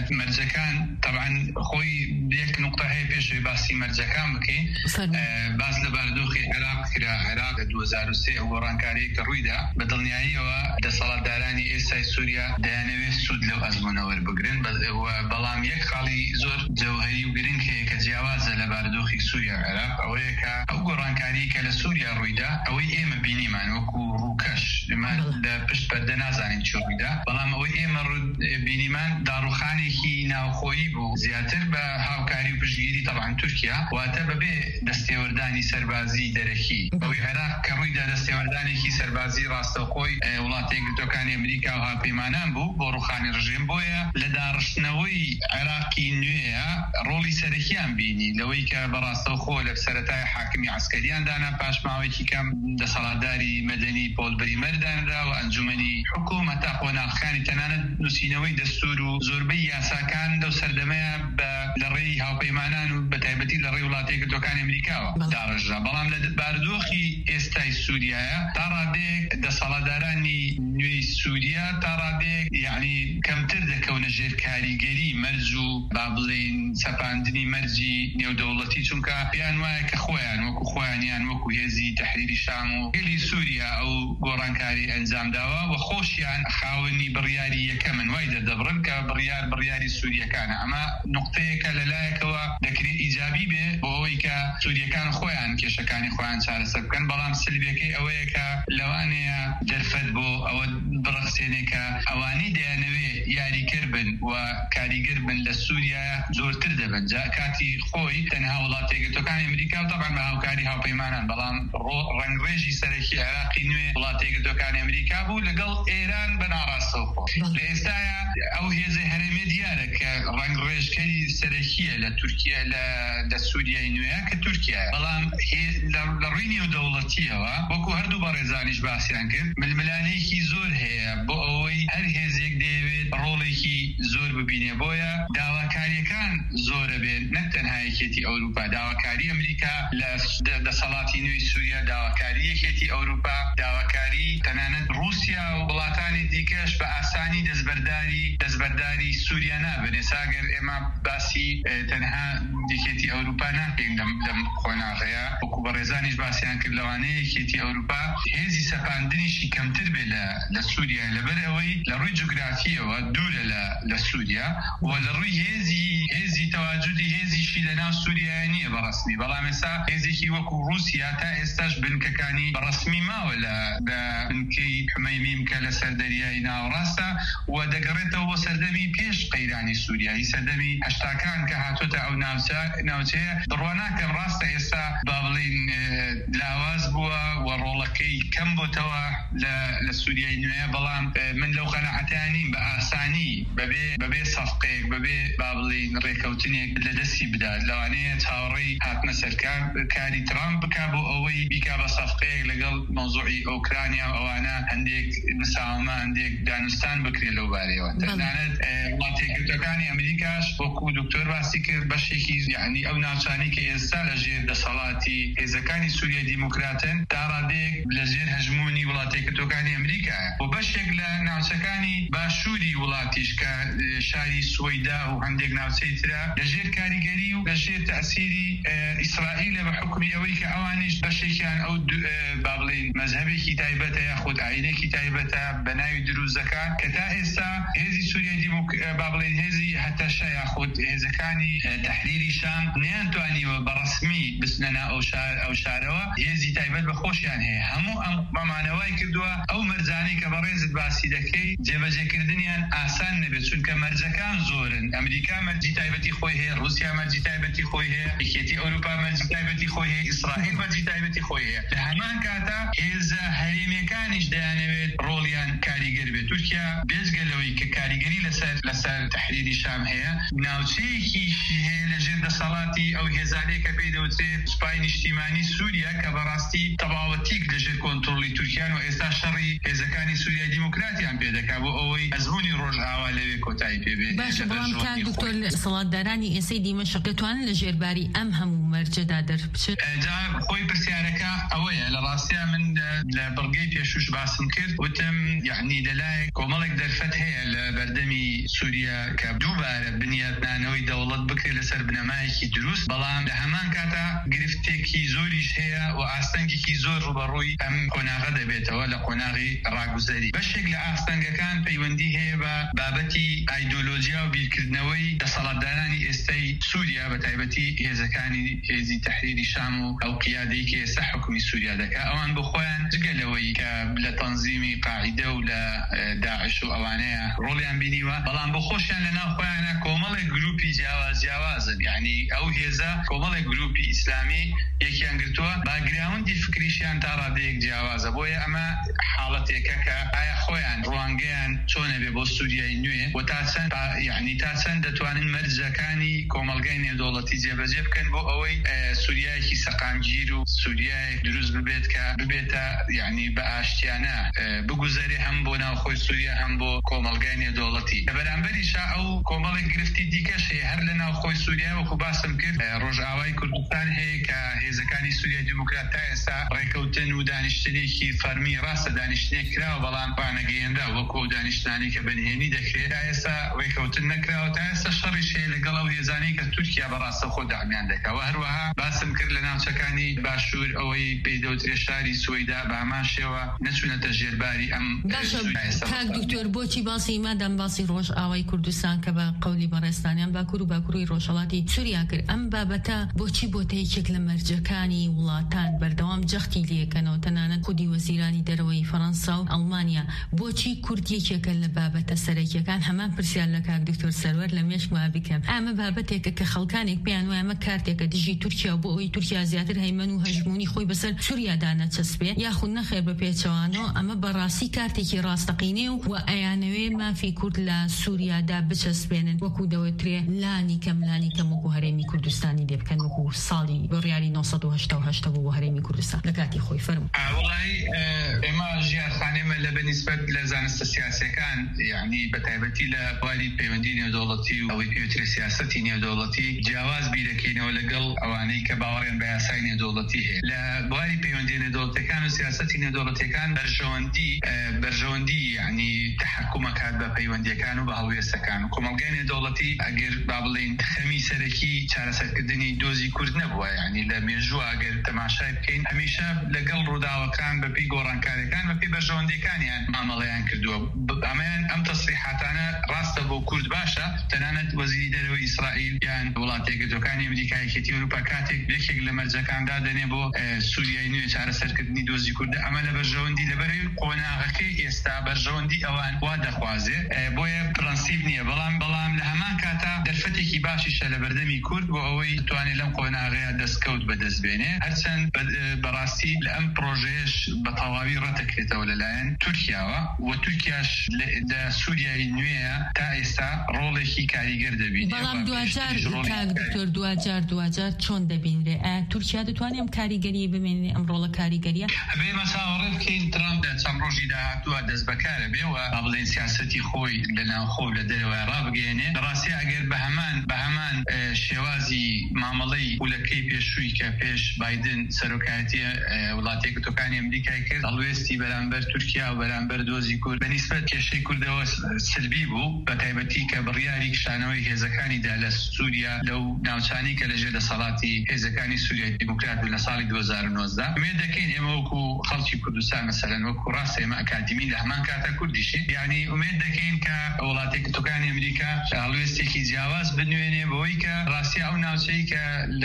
مرجكان طبعا خوي ديك نقطة هي بيش باسي مرجكان بكي باس لباردوخي عراق كرا عراق دو هزار و سه ورانكاري كرويدا بدلنياي و دسالة داراني إيساي سوريا دانوي سود لو أزمونور بقرن وبلام يك خالي زور جوهري وقرن كي كجاوازة لباردوخي سوريا عراق او يكا او ورانكاري كالسوريا رويدا او ايما بيني مان وكو روكاش لما لبشت برده نازانين چو رويدا بلام او ايما بينيمان داروخاني كي ناوخوي بو زياتر با هاوكاري و پشگيري طبعا تركيا واتبا بي دستيورداني سربازي دركي او عراق كرويدا دستيورداني كي سربازي راستوخوي ولاتي قلتوكاني امريكا و هاپيمانان بو بوروخاني رجيم بويا لدارشنوي عراقي نويا رولي سركيان بيني لويكا براستوخو لبسرتاي حاكمي عسكريان دانا باش ماويكي كم دسالداري مدني بول بريمر دانا وانجمني حكومة تاقونا خاني تناند نسينوي دستور زوربي ياساكان دو سردمية للري هاو بيمانان بتايبتي للري ولاتي قلتوكاني امريكا دارجة بلام لباردوخي استاي سوريا ترى ديك دسالداراني نوي سوريا ترى ديك يعني كم ترد كون جير كاريجري مرجو بابلين سفاندني مرجي نيو دولتي چونكا بيانواي كخوان وكو خوانيان وكو هزي تحرير الشام كلي سوريا او غورانكاري انزام داوا وخوشيان خاوني برياري كمن وايد دبرن كبريار برياري سوريا كان اما نقطه كلالاك هو ذكري ايجابي به بويكا سوريا كان خوان كشكاني خوان صار سبكن بلام سلبيكي اويكا لوانيا درفد بو او برخسينيكا اواني ديانوي ياري كربن وكاريجر بن لسوريا زور تردبن جا كاتي خوي تنها ولاتي تو كان امريكا طبعا ما هو كاري هاو بيمانان بلام رنگريجي سركي عراقي نوي ولاتي تو كان امريكا بو لقل ايران بناراسو ليستايا او هي زي هرمي ديارك رنگريج كي سركيه لتركيا لسوريا نويا كتركيا بلام هي لرينيو دولتيها وكو هردو بارزانيش باسيان كر ململاني كي زور هي بو اوي هر هزيك ديفيد رولي كي زور ببيني بويا داواكاري كان زور بين نتنهاي كيتي اوروبا داواكاري امريكا لصلاتي نوي سوريا داواكاري كيتي اوروبا داواكاري تناند روسيا وبلاتاني ديكاش باساني دزبرداري دزبرداري سوريا نابن ساغر اما باسي تنها ديكيتي اوروبا نابن لم لم خونا غيا وكبرزانيش باسيان كلواني كيتي اوروبا هزي سفاندني شي كمتر بلا لسوريا لبروي لروي جغرافيا ودوله لسوريا ولروي هزي هزي تو تواجدی هێزیشی لەناو سووریا نییە بەڕسمی، بەڵام ئێستا هێزێکی وەکو رووسیا تا ئێستاش بنکەکانی بەڕسمی ماوە لە بنکەی حمەیمیم کە لە سەردەریای ناوەڕاستە و دەگەڕێتەوە بۆ سەردەمی پێش قەیرانی سووریایی، سەردەمی هەشتاکان کە هاتوۆتە ئەو ناوچەیە. بڕواناکەم ڕاستە ئێستا با بڵین لاواز بووە و ڕۆڵەکەی کەم بۆتەوە لە سووریای نوێیە، بەڵام من لەو قەناعەتیانیم بە ئاسانی بەبێ سەفقەیەک بەبێ با بڵین ڕێکەوتنێک لە دەستی بدات، لەوانەیە چاوەڕێی هاتنە سەرکار کاری ترامپ بکا بۆ ئەوەی بیکا بە سەفقەیەک لەگەڵ مۆزوعی ئۆکرانیا و ئەوانە هەندێک مساومە هەندێک دانوستان بکرێت لەو بارەیەوە. دەزانێت وڵاتێکگرتوەکانی ئەمریکاش وەکو دکتۆر باسی کرد بەشێکی یعنی ئەو ناوچانەی کە ئێستا لە ژێر دەسەڵاتی هێزەکانی سووریای دیموکراتن تا ڕادەیەک لە ژێر هەژمونی وڵاتێکگرتوەکانی ئەمریکایە و بەشێک لە ناوچەکانی باشووری وڵاتیش کە شاری سوەیدا و هەندێک ناوچەی ترە لە ژێر کاریگەری و لە ژێر تەسیری ئیسرائیلە بە حکمی ئەوەی کە ئەوانیش بەشێکیان ئەو با بڵین مەذهبێکی تایبەتە یاخود ئاینێکی تایبەتە بە ناوی دروزەکان کە تا ئێستا هێزی سووریای با بڵین هێزی هەتەشە یاخود هێزەکانی تەحریری شام نەیانتوانیوە بەڕسمی بچنەنا ئەو شارەوە هێزی تایبەت بە خۆشیان هەیە. هەموو ئەم مامانەوای کردووە ئەو مەرجانەی کە بەڕێزت باسی دەکەی جێبەجێکردنیان ئاسان نەبێت، چونکە مەرجەکان زۆرن. ئەمریکا مەرجی تایبەتی خۆی هەیە، رووسیا مەرجی تایبەتی خۆی هەیە، یەکێتی ئەوروپا مەرجی تایبەتی خۆی هەیە، ئیسرائیل مەرجی تایبەتی خۆی هەیە. لە هەمان کاتا هێزە هەرێمیەکانیش دەیانەوێت ڕۆڵیان کاریگەر بێت. تورکیا بێجگە لەوەی کە کاریگەری لەسەر لەسەر تەحریری شام هەیە، ناوچەیەکیشی هەیە لە ژێر دەسەڵاتی ئەو هێزانەیە کە پێی دەوترێت سوپای نیشتیمانی سووریا کە بەڕاستی تەواوەتیک لە ژێر کۆنتڕۆڵی تورکیان و ئێستا شەڕی هێزەکانی سووریای دیموکراتیان پێدەکا بۆ ئەوەی ئەزمموی ڕۆژئاوا لەوێ کۆتایی پێبێت. باشە، بەڵام کاک دکتۆر سەڵاتدارانی ئێسەی دیمەشق دەتوانن لە ژێرباری ئەم هەموو مەرجەدا دەربچێت؟ خۆی پرسیارەکە ئەوەیە. لە ڕاستیە من لە بەڵگەی پێشوش باسم کرد، وتم یعنی لەلایەک کۆمەڵێک دەرفەت هەیە لە بەردەمی سووریا کە دووبارە بنیاتنانەوەی دەوڵەت بکرێت لەسەر بنەمایەکی دروست، بەڵام لە هەمان کاتا گرفتێکی زۆریش هەیە و ئاستەنگێکی زۆر ڕوبەڕووی ئەم قۆناغە دەبێتەوە لە قۆناغی ڕاگوزەری. بەشێک لە ئاستەنگەکان پەیوەندی هەیە بە بابەتی ئایدۆلۆژیا و بیرکردنەوەی دەسەڵاتدارانی ئێستای سووریا بە تایبەتی هێزەکانی هێزی تەحریری شام و ئەو قیادەی کە ئێستا حکومی سووریا دەکات. ئەوان بخۆیان جگەلەوەی کە لە تەنزیمی قاعیدە و لە داعش و ئەوانەیە ڕۆڵیان بینیوە، بەڵام بۆ خۆشیان لەناو خۆیانە کۆمەڵێک گروپی جیاواز جیاوازن. یعنی ئەو هێزە کۆمەڵێک گروپی ئیسلامی یەکیان گرتووە، باگراوندی فکریشیان تا ڕادەیەک جیاوازە. بۆیە ئەمە حاڵەتێکە کە ئایا خۆیان ڕوانگەیان چۆنە بێ بۆ سووریای نوێ و تا چەند یعنی تا چەند دەتوانن مەرجەکانی کۆمەلگای نێودەوڵەتی جێبەجێ بکەن بۆ ئەوەی سووریایەکی سەقامگیر و سووریایەک دروست ببێت کە ببێتە یعنی بە ئاشتیانە بگوزەرێ هەم بۆ ناوخۆی سووریا هەم بۆ کۆمەلگای نێودەوڵەتی. لە بەرامبەریشا ئەو کۆمەڵێک گرفتی دیکەش هەیە هەر لە ناوخۆی سووریا، وەکو باسم کرد ڕۆژئاوای کوردستان هەیە کە هێزەکانی سووریای دیموکرات تا ئێستا ڕێکەوتن و دانیشتنێکی فەرمی ڕاستە دانیشتنێک کراوە، بەڵام ڕانەگەیەندا وەکو دانیشتانی کە بەنهێنی دەکرێت تا ئێستا ڕێکەوتن نەکراوە. تا ئێستا شەڕیش هەیە لەگەڵ ئەو هێزانەی کە تورکیا بەڕاستە خۆ دامیان دەکەوە. هەروەها باسم کرد لە ناوچەکانی باشوور ئەوەی پێی دەوترێ شاری سوەیدا بە هەمان شێوە نەچوونەتە ژێرباری ئەم. کاک دکتۆر بۆچی باسی مادام باسی ڕۆژئاوای کوردستان کە بە قەولی بەڕێستانیان باکوور و باکووری ڕۆژهەڵاتی سووریا کرد، ئەم بابەتە بۆچی بۆتە یەکێک لە مەرجەکانی وڵاتان بەردەوام جەختی لێکەنەوە، تەنانەت خودی وەزیرانی دەرەوەی فەڕەنسا و ئەڵمانیا. بۆچی کورد یەکێکە لە بابەتە سەرەکیەکان؟ هەمان پرسیار لە کاک دکتۆر سەروەر لە مێشک وا بکەم. ئەمە بابەتێکە کە خەڵکانێک پێیان وایە ئەمە کارتێکە دژی تورکیا بۆ ئەوەی تورکیا زیاتر هەیمەن و هەژمونی خۆی بەسەر سووریادا نەچەسبێ یاخود نەخێر بە پێچەوانەوە. ئەمە بەڕاستی کارتێکی ڕاستەقینێ و ئەیانەوێ مافی کورد لە سووریادا بچەسبێنن، وەکو دەوترێ لانی کەم لانی کەم وەکو هەرێمی کوردستانی لێ بکەن، وەکو ساڵی بڕیاری نۆ سەد و هەشتا و هەشت بۆ هەرێمی کوردستان لە کاتی خۆی فەرموو. وڵی ئێمە ژیانخانێمە لە بەنسبەت لە زانستە سیاسەکان، یعنی بەتایبەتی لە بواری پەیوەندی نێودەوڵەتی و ئەوەی پێوترێ سیاسەتی نێودەوڵەتی جیاواز بیرەکەینەوە لەگەڵ ئەوانەی کە باوەڕیان بە یاسای نێودەوڵەتی هەیە. لە بواری پەیوەندی نێودەوڵەتەکان و سیاسەتی نێودەوڵەتەکان بەرژەوەندی بەرژەوەندی یعنی تحکومەکات بە پەیوەندیەکان و بە هەڵوێستەکان و کۆمەلگای نێودەوڵەتی ئەگەر با بڵێن خەمی سەرەکی چارەسەرکردنی دۆزی کورد نەبووە، یعنی لە مێژووە ئەگەر تەماشای بکەین هەمیشە لەگەڵ ڕووداوەکان بەپێی گۆڕانکاریەکان بەپێی بەرژەوەندەکانیان مامەڵەیان کردووە. ئەمەیان ئەم تەسریحاتانە ڕاستە بۆ کورد باشە، تەنانەت وەزیری دەرەوەی ئیسرائیل یان وڵاتە یەکگرتووەکانی ئەمریکای یەکێتی ئەوروپا کاتێک یەکێک لە مەرجەکاندا دەنێ بۆ سووریای نوێ چارەسەرکردنی دۆزی کوردە، ئەمە لە بەرژەوەندی لەبەرەوەی قۆناغەکەی ئێستا بەرژەوەندی ئەوان وا دەخوازێ، بۆیە پرەنسیب نییە. بەڵام بەڵام لە هەمان کاتا دەرفەتێکی باشیشە لە بەردەمی کورد بۆ ئەوەی توانێت لەم قۆناغەیە دەستکەوت بەدەستبێنێ، هەرچەند بەڕاستی لە ئەم پرۆژەیەش بە تەواوی ڕەتەکرێتەوە لەلایەن تورکیاوە و تورکیاش لە سووریای نوێیە تا ئێستا ڕۆڵێکی کاریگەر دەبینێت. بەڵام دوجار کاک دکتۆر دوجار دوجار چۆن دەبینرێ؟ تورکیا دەتوانێت ئەم کاریگەریە بمێنێ، ئەم ڕۆڵە کاریگەریە؟ ئەبێ مەساوەڕێ بکەین ترامپ چەند ڕۆژی داهاتووە دەست بەکارە بێ و بڵێن سیاسەتی خۆی لە ناوخۆ لە دەرەوە ڕابگەێنێ. بەڕاستی ئەگەر بە هەمان بە هەمان شێوازی مامەڵەی پولەکەی پێشووی کە پێش بایدن سەرۆکایەتی وڵاتە یەکگرتووەکانی ئەمریکای کرد هەڵوێستی بەرامبەر تورکیا و بەرامبەر دۆزی کورد بەنسبەت کێشەی کوردەوە سلبی بوو، بە تایبەتی کە بڕیاری کشانەوەی هێزەکانیدا لە سووریا لەو ناوچانی کە لەژێر دەسەڵاتی هێزەکانی سووریای دیموکرات لە ساڵی دوو هەزار و نۆزدە ئومێد دەکەین ئێمە وەکو خەڵکی کوردستان مەسەلەن وەکو ڕاستە ئێمە ئەکادمی لە هەمان کاتە کوردیشی، یعنی ئومێد دەکەین کە وڵاتە یەکگرتووەکانی ئەمریکا هەڵوێستێکی جیاواز بنوێنێ بەوەی کە ڕاستی ئەو ناوچەی کە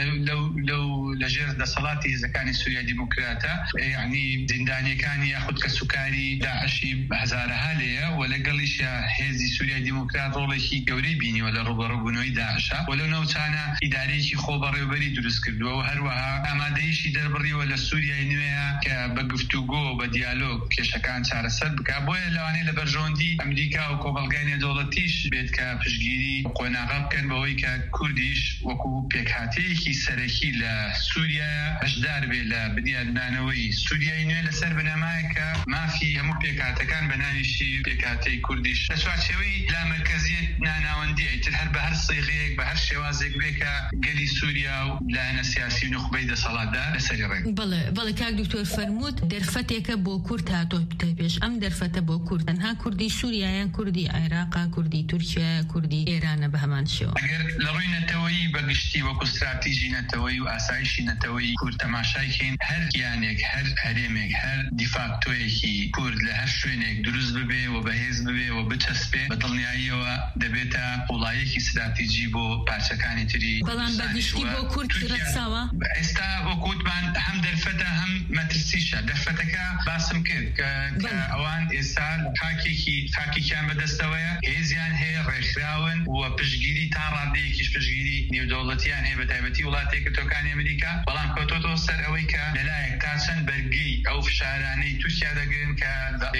لەو لەژێر دەسەڵاتی هێزەکانی سووریای دیموکراتە، یعنی زیندانیەکانی یاخود کە سوکاری داعشی هەزارەها لێیە و لەگەڵیشە هێزی سووریای دیموکرات ڕۆڵێکی گەورەی بینیوە لە ڕوبەڕووبوونەوەی داعشە و لەو ناوچانە ئیدارەیەکی خۆ بەڕێوەبەری دروست کردووە و هەروەها ئامادەیشی دەربڕیوە لە سووریای نوێیە کە بە گفتوگۆ و بە دیالۆگ کێشەکان چارەسەر بکە. بۆیە لەوانەیە لە بەرژەوەندی ئەمریکا و کۆمەڵگای نێودەوڵەتیش بێت کە پشتگیری قۆناغا بکەن بەوەی کە کوردیش وەکو پێکهاتەیەکی سەرەکی لە سووریا هەشدار بێ لە بنیادنانەوەی سووریای نوێ لەسەر بنەمایە کە مافی هەموو پێکهاتەکان بە ناویشی پێکهاتەی کوردیش لە چوارچێوەی لامەرکەزیەت ناناوەندی ئیتر هەر بە هەر سیغەیەک بە هەر شێوازێک بێ کە گەلی سووریا و لایەنە سیاسی و نخبەی دەسەڵاتدار لەسەری ڕێک. بەڵێ بەڵێ کاک دکتۆر فەرمووت دەرفەتێکە بۆ کورد هاتۆ پێش، ئەم دەرفەتە بۆ کورد تەنها کوردی سووریایان، کوردی عێراقا، کوردی تورکیا، کوردی ئێرانە بە هەمان شێوە؟ ئەگەر لە ڕووی نەتەوەیی بەگشتی وەکو استراتیژی نەتەوەی و ئاسایشی نەتەوەی کورد تەماشایکەین، هەر گیانێک هەر هەرێمێک هەر دیفاکتۆیەکی کورد لە هەر شوێنێک دروست ببێ و بەهێز ببێ و بچەسبێ بە دڵنیاییەوە دەبێتە وڵایەکی استراتیژی بۆ پارچەکانی تری. بەڵام بەگشتی بۆ کورد ڕەتساوە ئێستا وەکوتمان هەم دەرفەتە هەم مەترسیشە. دەرفەتەکە باسم کرد کە ئەوان ئێستا خاکێکی خاکێکیان بەدەستەوەیە، هێزیان هەیە، ڕێکخراون و پشتگیری تا ڕادەیەکیش پشتگیری نێودەوڵەتیان هەیە بە تایبەتی وڵاتە یەکگرتووەکانی ئەمریکا، بەڵام کەوتۆتەوە سەر ئەوەی کە لەلایەک تا چەند بەرگەی ئەو فشارانەی تورکیا دەگرن کە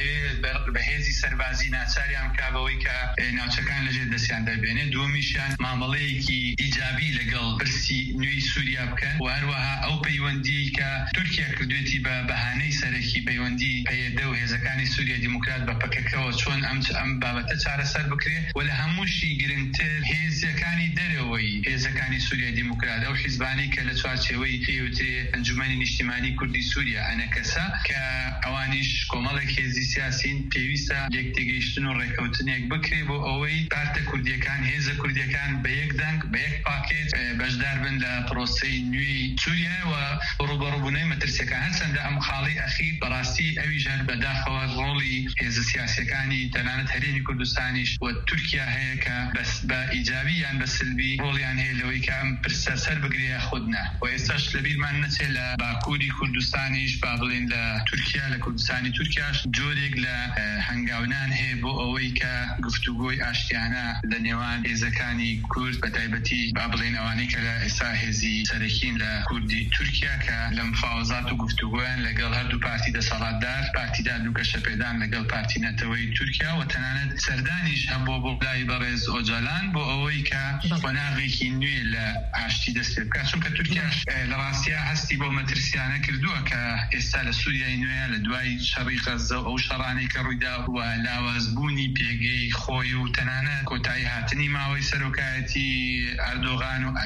بەهێزی سەربازی ناچاریان بکا بەوەی کە ناوچەکان لەژێر دەستیان دەربێنێ. دووەمیشیان مامەڵەیەکی ئیجابی لەگەڵ پرسی نوێی سووریا بکەن و هەروەها ئەو پەیوەندی کە تورکیا کردوێتی بە بەهانەی سەرەکی پەیوەندی پەیەدە و هێزەکانی سووریای دیموکرات بە پەکەکەوە چۆن ئەم ئەم بابەتە چارەسەر بکرێ و لە هەمووشی گرنگتر هێزەکانی دەرەوەی هێزەکانی سووریای دیموکرات، ئەو حیزبانی کە لە چوارچێوەی پێوترێ ئەنجومەنی نیشتیمانی کوردی سووریا ئەنەکەسە کە ئەوانیش کۆمەڵێک هێزی سیاسین پێویستە یەکتێگەیشتن و ڕێکەوتنێک بکرێ بۆ ئەوەی پارتە کوردیەکان هێزە کوردیەکان بە یەک دەنگ بە یەک پاکێت بەشدار بن لە پرۆسەی نوێی سووریا و ڕوبەڕووبوونەوەی مەترسیەکان. هەرچەندە ئەم خاڵی ئەخیر بەڕاستی ئەویش هەر بەداخەوە ڕۆڵی هێزە سیاسیەکانی تەنانەت هەرێمی کوردستانیش و تورکیا هەیە کە بە ئیجابی یان بە سلبی ڕۆڵیان هەیە لەوەی کە ئەم پرسە سەر بگرێ خودنا و ئێستاش لەبیرمان نەچێت لە باکووری کوردستانیش با بڵێن لە تورکیا لە کوردستانی تورکیاش جۆرێک لە هەنگاونان هەیە بۆ ئەوەی کە گفتوگۆی ئاشتیانە لە نێوان هێزەکانی کورد بە تایبەتی با بڵێن ئەوانەی کە لە ئێستا هێزی سەرەکین لە کوردی تورکیا کە لە مفاوەزات و گفتوگۆیان لەگەڵ هەردوو پارتی دەسەڵاتدار پارتیدار دوو کەشەپێدان لەگەڵ پارتی نەتەوەی تورکیا و تەنانەت سەردانیش هەم بۆ بۆ لای بەڕێز ئۆجالان بۆ ئەوەی کە قۆناغێکی نوێ لە ئاشتی دەست پێ بکات، چونکە تورکیاش لە ڕاستیە هەستی بۆ مەترسیانە کردووە کە ئێستا لە سووریای نوێیە لە دوای شەڕی غەزە و ئەو شەڕانەی کە ڕوویدا و لاوازبوونی پێگەی خۆی و تەنانەت کۆتایی هاتنی ماوەی سەرۆکایەتی ئەردۆغان و ئەگەری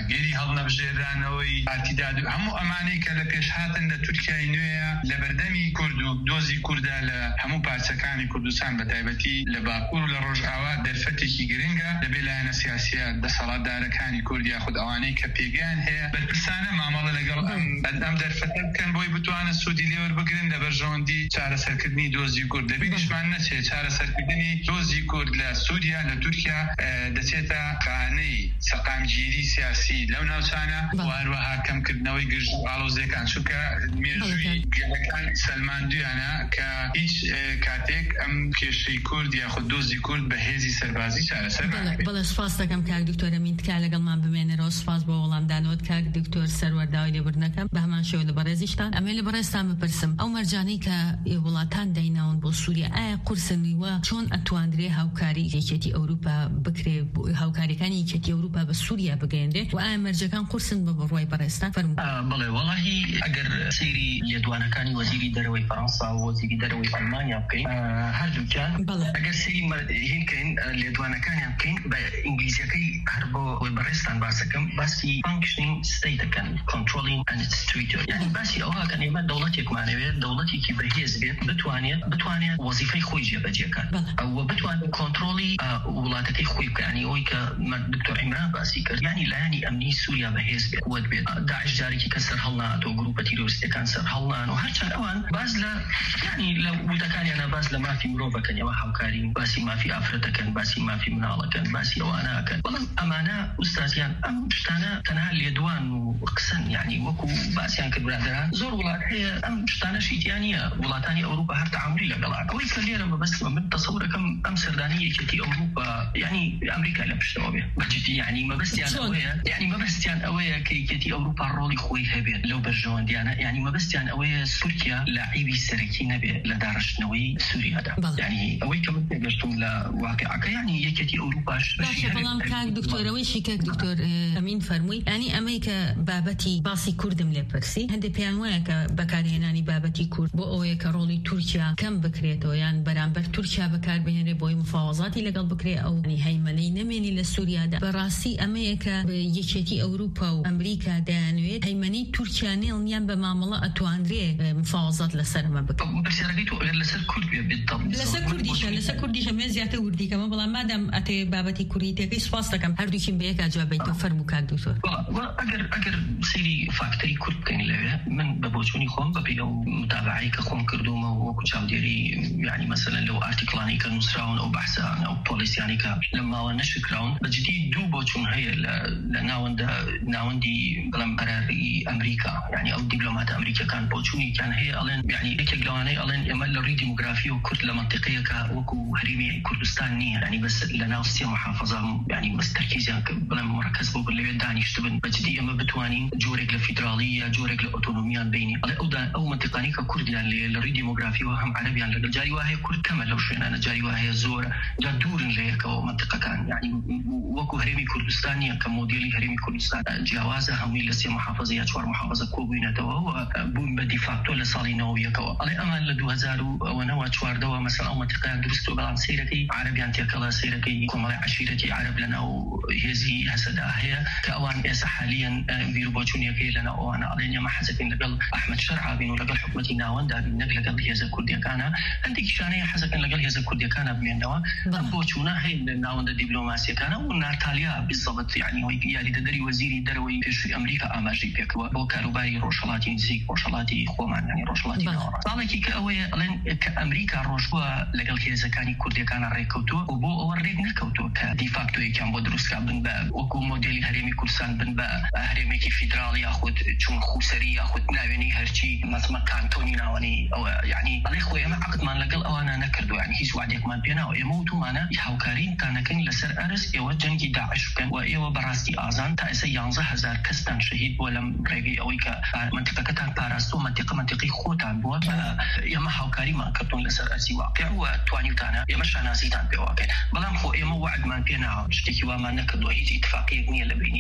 هەڵنەبژێرانەوەی ئاتیداد و هەموو ئەمانەی کە لە پێش هاتن لە تورکیای نوێیە لە بەردەمی کورد و دۆزی کووردا لە هەموو پارچەکانی کوردستان بە تایبەتی لە باکوور و لە ڕۆژئاوا دەرفەتێکی گرنگە لەبێ لایەنە سیاسیە دەسەڵاتدارەکانی کورد یاخود ئەوانەی کە پێگەیان هەیە بەرپرسانە مامەڵە لەگەڵ ئەم دەرفەتە بکەن بۆی بتوانە سوودی لێوەربگرن لە بەرژەوەندی چارەسەرکردنی دۆزی کورد. دەبینیشمان نەچێت چارەسەرکردنی دۆزی کورد لە سووریا لە تورکیا دەچێتە خانەی سەقامگیری سیاسی لەو ناوچانە واروەها کەمکردنەوەی گرژ و ئاڵۆزیەکان چونکە مێژووی گەلەکان سەلماندویانە کە هیچ کاتێک ئەم کێشەی کورد یاخود دۆزی کورد بە هێزی سەربازی چارەسەر ناکرێت. بەڵێ سپاس دەکەم کاک دکتۆر ئەمین تکا لەگەڵمان بمێنەرەوە. سپاس بۆ وەڵامدانەوەت کاک دکتۆر سەروەر داوای لێبوردنەکەم بە هەمان شێوە لە بەڕێزیشتان. ئەمێ لە بەڕێزتان بپرسم ئەو مەرجانەی کە وڵاتان دایناون بۆ سووریا ئایا قورسنیوە چۆن ئەتواندرێ هاوکاری یەکێتی ئەوروپا بکرێ هاوکاریەکانی یەکێتی ئەوروپا بە سووریا بگەێنرێ و ئایا مەرجەکان قورسن بە بڕوای بەڕێزتان؟ فەرموو. بڵێ وەڵاهی ئەگەر سەیری لێدوانەکانی وەزیری دەرەوەی فەڕەنسا و وەزیری دەرەوەی ئەڵمانیا بکەین هەردووکیان ئەگەر سەیری هینکەین لێدوانەکانیان بکەین بە ئینگلیزیەکەی هەر بۆ بەڕێزتان باسەکەم باسی فانکشنینگ ستەیت دەکەن کنترۆلینگ ئەدمینستریتۆر یعنی باسی ئەوەکەن ئێمە دەوڵەتێکمانەوێت دەوڵەتێکی بەهێز بێت بتوانێت بتوانێت وەزیفەی خۆی جێبەجێکات ئەوە بتوانێت کۆنترۆلی وڵاتەکەی خۆی بکات. ینی ئەوەی کە دکتۆر عیمران باسی کرد ینی لایەنی ئەمنی سووریا بەهێز بێت قوت بێت داعش جارێکی کە سەر هەڵناتەوە گروپە تیرۆریستەکان سەر هەڵنان و هەرچەند ئەوان باز لە ینی لە وتەکانیانە باز لە مافی مرۆڤەکەن ئەوە هاوکاری باسی مافی ئافرەتەکەن باسی مافی مناڵەکەن باسی ئەوانەکەن بەڵام ئەمانە ئوستازیان ئەم شتانە تەنها لێدوان و قسەن ینی وەکو باسییان کرد برادران زۆر وڵات هەیە ئەم شتانە شیتیان نیە وڵاتانی ئەوروپا هەر تەعاملی لەگەڵان ئەوەی کە لێرە مەبەستمە من تەسەورەکەم ئەم سەردانی یەکێتی ئەوروپا ینی ئەمریکا لە پشتەوە بێ بەجددی ینی مەبەستیان ئەوەیە ینی مەبەستیان ئەوەیە کە یەکێتی ئەوروپا ڕۆڵی خۆی هەبێت لەو بەرژەوەندیانە ینی مەبەستیان ئەوەیە سوریا لاعیبی سەرەکی نەبێت لە داڕشتنەوەی سووریادا ینی ئەوەی کە من پێگەشتم لە واقعەکە ینی یەکێتی ئەوروپاش بەڵام کاک دکتۆرەوەی کاک دکتۆر ئەمین فەرمووی ینی ئەمەی کە بابەتی باسی کوردم لێ پرسی هەندێک پێیان وایە کە بەکارهێنانی بابەتی کورد بۆ ئەوەیە کە ڕۆڵی تورکیا کەم بکرێتەوە یان بەرامبەر تورکیا بەکاربهێنرێ بۆی مفاوەزاتی لەگەڵ بکرێ ئەو هەیمەنەی نەمێنی لە سووریادا. بەڕاستی ئەمەیە کە یەکێتی ئەوروپا و ئەمریکا دەیانوێت هەیمەنەی تورکیا نێڵنیان بە مامەڵە ئەتواندرێ مفاوەزات لەسەرمە بکەن. پرسیارەکەی تۆ لەسەر کورد بێت لەسەر کوردیشە لەسەر کوردیشە مێ زیاتر وردیکەمە بەڵام مادەم ئەتێ بابەتی کوردیتەکەی سوپاس دەکەم هەردووکین بە یەکا جوابیتەوە. فەرموو کاک دکتۆر. ئەگەر ئەگەر سەیری فاکتەری کورد بکەین لەوێ من بە بۆچوونی خۆم بەپێ ئەو متابعەی کە خۆم کردومە وەکو چاودێری ینی مەسەلەن لەو ئارتیکڵانی کە نووسراون ئەو بەحسان ئەو پۆلیسیانی کە لە ماوە نەشکراون بەجددی دوو بۆچوون هەیە لە ناوەندە ناوەندی بڵام بەراری ئەمریکا ینی ئەو دیپلۆماتە ئەمریکەکان بۆچوونیان هەیە ئەڵێن ینی یەکێک لەوانەی ئەڵێن ئێمە لە ڕووی دیموگرافی و کورد لە منتیقەیەکە وەکو هەرێمی کوردستان نییە ینی بەس لە ناو سێ محافەزە ینی بەس تەرکیزیان بڵێن مرەکەز بۆ لەوێ دانیشت بن بەجددی ئێمە بتوانین جۆرێک لە فیدراڵی یا جۆرێک لە ئۆتۆنۆمیان بینی ئەڵێ ئەو منتیقانی کە کوردیان لێ لە ڕووی دیموگرافیەوە هەم عەرەبیان لەگەڵ جاری وایە کورد کەمە لەو شوێنانە جاری وایە زۆرە جا دوورن لە یەکەوە منتیقەکان ینی وەکو هەرێمی کوردستان نیە کە مۆدێلی هەرێمی کوردستان جیاوازە هەمووی لە سێ محافەزە یا چوار محافەزە کۆبووینەتەوە و بوون بە دیفاکتۆ لە ساڵی نەوەیەکەوە ئەڵێ ئەمان لە دوو هەزار و نەوە چواردەوە مەسەڵ ئەو منتیقەیان دروست و بەڵام سەیرەکەی عەرەبیان تێکەڵە سەیرەکەی کۆمەڵی عەشیرەتی عەرەب لەناو هێزی هەسەدا هەیە کە ئەوان ئێستا حالیەن بیر و بۆچوونیەکەی لەناو ئەوانە ئەڵێن ئێمە حەزەکەین لەگەڵ ئەحمەد شەرعا بین و لەگەڵ حکومەتی ناوەندا بین نەک لەگەڵ هێزە کوردیەکانە هەندێکیشانەیە حەزەکەن لەگەڵ هێزە کوردیەکانە بمێنەوە ئەم بۆچوونە هەیە لە ناوەندە دیپلۆماسیەکانە و ناتالیا بالضبط ینی ئەوەی یاریدەدەری وەزیری دەرەوەی پێشووی ئەمریکا ئاماژەی پێکەوە بۆ کاروباری ڕۆژهەڵاتی نزیک ڕۆژهەڵاتی خۆمان ینی ڕۆژهەڵاتی ناوەڕاست ساڵێکی کە ئەوەیە ئەڵێن کە ئەمریکا ڕۆژبووە لەگەڵ هێزەکانی کوردیەکانە ڕێککەوتووە و بۆ ئەوە ڕێک نەکەوتووە کە دیفاکتۆیەکیان بۆ دروستکە بن بە وەکو مۆدێلی هەرێمی کوردستان بن بە هەرێمێکی فیدراڵ یاخود چون خوسەری یاخود ناوێنەی هەرچی مەسمە کانتۆنی ناوەنی ئەوە ینی بەڵێ خۆی ئێمە عەقدمان لەگەڵ ئەوانە نەکردو ینی هیچ وعدێکمان پێ ناوە ئێمە وتومانە هاوکاریتانەکەین لەسەر ئەرز ئێوە جەنگی داعش بکەن و ئێوە بەڕاستی ئازان تا ئێستا یانزە هەزار کەستان شەهید بووە لەم ڕێگەی ئەوەی کە منتیقەکەتان پاراستووە منتیقە منتیقەی خۆتان بووە ئێمە هاوکاریمان کردوون لەسەر ئەرزی واقع و توانیوتانە ئێمە شانازیتان پێوەکەین بەڵام خۆ ئێمە وعدمان پێ ناوە شتێکی وامان نەکردووە هیچ ئیتفاقیەک نییە لە بینی ئێمە و ئێوە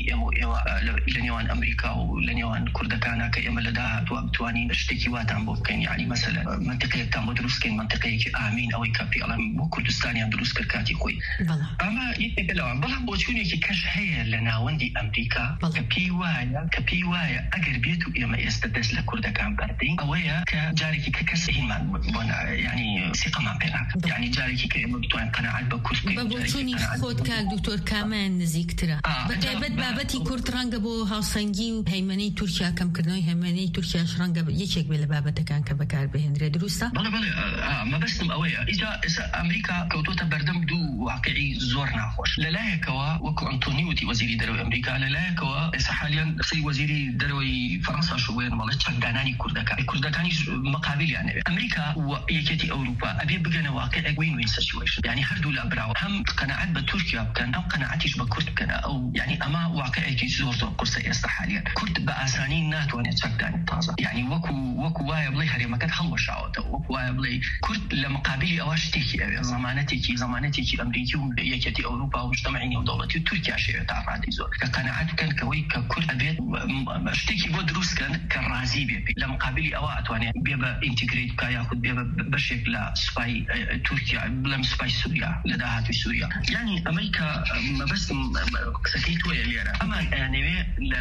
نێوە لە نێوان ئەمریکا و لە نێوان کوردەکانە کە ئێمە لەداهات بتوانین شتێکی واتان بۆ بکەین یعنی مەسەلەن منتقەیەکتان بۆ دروستکەین منتقەیەکی ئامین ئەوەی کە پێڵەن بۆ کوردستانیان دروست کرد کاتی خۆی ئەمە یەکێکە لەوان بەڵام بۆچوونێکی کەش هەیە لە ناوەندی ئەمریکا کە پێی وایە کە پێی وایە ئەگەر بێت و ئێمە ئێستا دەست لە کوردەکان بەردەین ئەوەیە کە جارێکی کە کەس هینمان بۆ ینی سیقەمان پێ ناکەن ینی جارێکی کە ئێمە بتوانین قەناعەت بە کورد بکەین بۆچوونی خۆت کاک دکتۆر کامیان نزیکترە بەتایبەت بابەتی کورد ڕەنگە بۆ هاوسەنگی و هەیمەنەی تورکیا کەمکردنەوەی هەیمەنەی تورکیاش ڕەنگە یەکێک بێ لە بابەتەکان کە بەکاربهێنرێت دروستە؟ بەڵێ بەڵێ مەبەستم ئەوەیە ئیجا ئەمریکا کەوتۆتە بەردەم دوو واقعی زۆر ناخۆش لەلایەکەوە وەکو ئەنتۆنی وتی وەزیری دەرەوەی ئەمریکا لەلایەکەوە ئێستا حالیان قسەی وەزیری دەرەوەی فەڕەنسا شوێن بەڵێ چەکدانانی کوردەکان کوردەکانیش مقابلیان نەبێت ئەمریکا و یەکێتی ئەوروپا ئەبێ بگەنە واقعێک وین وین سیچویشن یعنی هەردوو لە براوە هەم قەناعەت بە تورکیا بکەن ئەو قەناعەتیش بە کورد بکەن ئەو یعنی ئەمە واقعێکی زۆر زۆر قورسە ئێستا حالیان کورد بە ئاسانی ناتوانێت چەکدانی تازە یعنی وەکو وەکو وایە بڵێ هەرێمەکەت هەڵوەشاوەتەوە وەکو وایە بڵێ کورد لە مقابلی ئەوە شتێکی ئەوێ زەمانەتێکی زەمانەتێکی ئەمریکی و یەکێتی ئەوروپا و مجتەمەعی نێودەوڵەتی و تورکیا شێوێت تا ڕادی زۆر کە قەناعەت بکەن کەوەی کە کورد ئەبێت شتێکی بۆ دروستکەن کە ڕازی بێ لە مقابلی ئەوە ئەتوانێت بێ بە ئینتیگریت بکە یاخود بێ بەشێک لە سوپای تورکیا بڵێم سوپای سووریا لە داهاتوی سووریا یعنی ئەمریکا مەبەستم قسەکەی تۆیە لێرە ئەمان ئەیانەوێ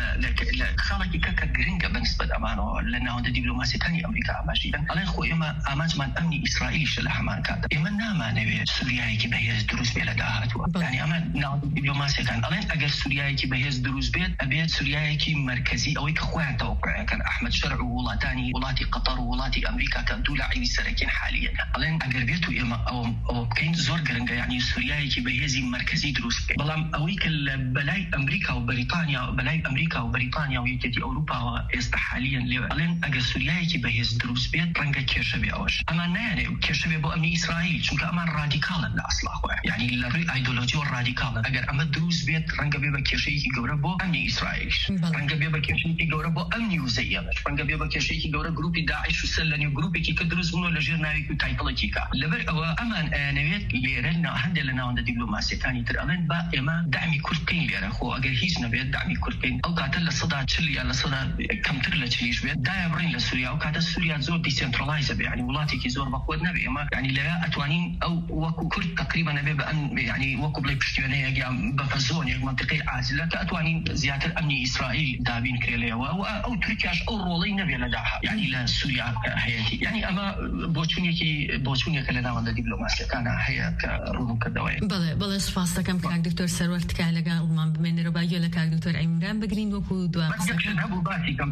لە خاڵێکی کەکە گرنگە بەنسبەت ئەمانەوە لە ناوەندە دیبلۆماسیەکانی ئەمریکا ئاماژیدەن ئەڵێن خۆ ئێمە ئامانجمان ئەمنی ئیسرائیلیشە لە هەمان کاتە ئێمە نامانەوێت سووریایەکی بەهێز دروست بێ لە داهاتوە یعنی ئەمە ناوەندە دیبلۆماسیەکان ئەڵێن ئەگەر سووریایەکی بەهێز دروست بێت ئەبێت سووریایەکی مرکزی ئەوەی کە خۆیان تەوەقعەکەن ئەحمەد شەرع و وڵاتانی وڵاتی قەتەر و وڵاتی ئەمریکا کە دوو لاعیبی سەرەکیان حالیە ئەڵێن ئەگەر بێت و ئێمە ئەوە بکەین زۆر گرنگە یعنی سووریایەکی بەهێزی مرکزی دروست بێت بەڵام ئەوەی کە لە بەلای ئەمریکا و بەریتانیا بەلای ئەمریکا و بەریتانیا و یەکێتی ئەوروپاوە ئێستا حالیان لێ ئەڵێن ئەگەر سووریایەکی بەهێز دروست بێت ڕەنگە کێشە بێ ئەوەش ئەمان نایانێ کێشە بێ بۆ ئەمنی ئیسرائیل چونکە ئەمان ڕادیکاڵن لە ئەسڵا خۆیان یعنی لە ڕووی ئایدۆلۆژی و ڕادیکاڵن ئەگەر ئەمە دروست بێت ڕەنگە بێ بە کێشەیەکی گەورە بۆ ئەمنی ئیسرائیلیش ڕەنگە بێ بە کێشەیەکی گەورە بۆ ئەمنی وزەیەمەش ڕەنگە بێ بە کێشەیەکی گەورە گروپی داعش و سەر لە نێو گروپێکی کە دروست بوونەوە لە ژێر ناوێکی و تایتڵێکی کا لەبەر ئەوە ئەمان ئەیانەوێت لێرە هەندێک لە ناوەندە دیبلۆماسیەکانی تر ئەڵێن با ئێمە دامی کورد بکەین لێرە خۆ ئەگەر هیچ نەبێت دامی کورد بکەین ئەو کاتە لە سەدا چل یا لە سەدا کەمتر لە چلیش بێت دایە بڕین لە سووریا و کاتە سووریا زۆر دیسنترالایزە بێ ینی وڵاتێکی زۆر بەخۆت نەبێ ئێمە ینی لەوێ ئەتوانین ئەو وەکو کورد تقریبا نەبێ بە ئەم ینی وەکو بڵێ پشتوێنەیەک یا بەفەزۆنێک منطقەی عازلە کە ئەتوانین زیاتر ئەمنی ئیسرائیل دابین کرێ لێەوە و ئەو تورکیاش ئەو ڕۆڵەی نەبێ لە داها ینی لە سووریا هەیەتی ینی ئەمە بۆچوونێکی بۆچوونێکە لە ناوەندە دیبلۆماسیەکانە هەیە کە ڕوون کردەوەی بەڵێ بەڵێ سپاس دەکەم کاک دکتۆر سەرور تکای لەگەڵمان بمێنەرەوە با گوێ لە کاک دکتۆر عیمران بگرین وەکو دوا قسەکان هەبوو باسی کەم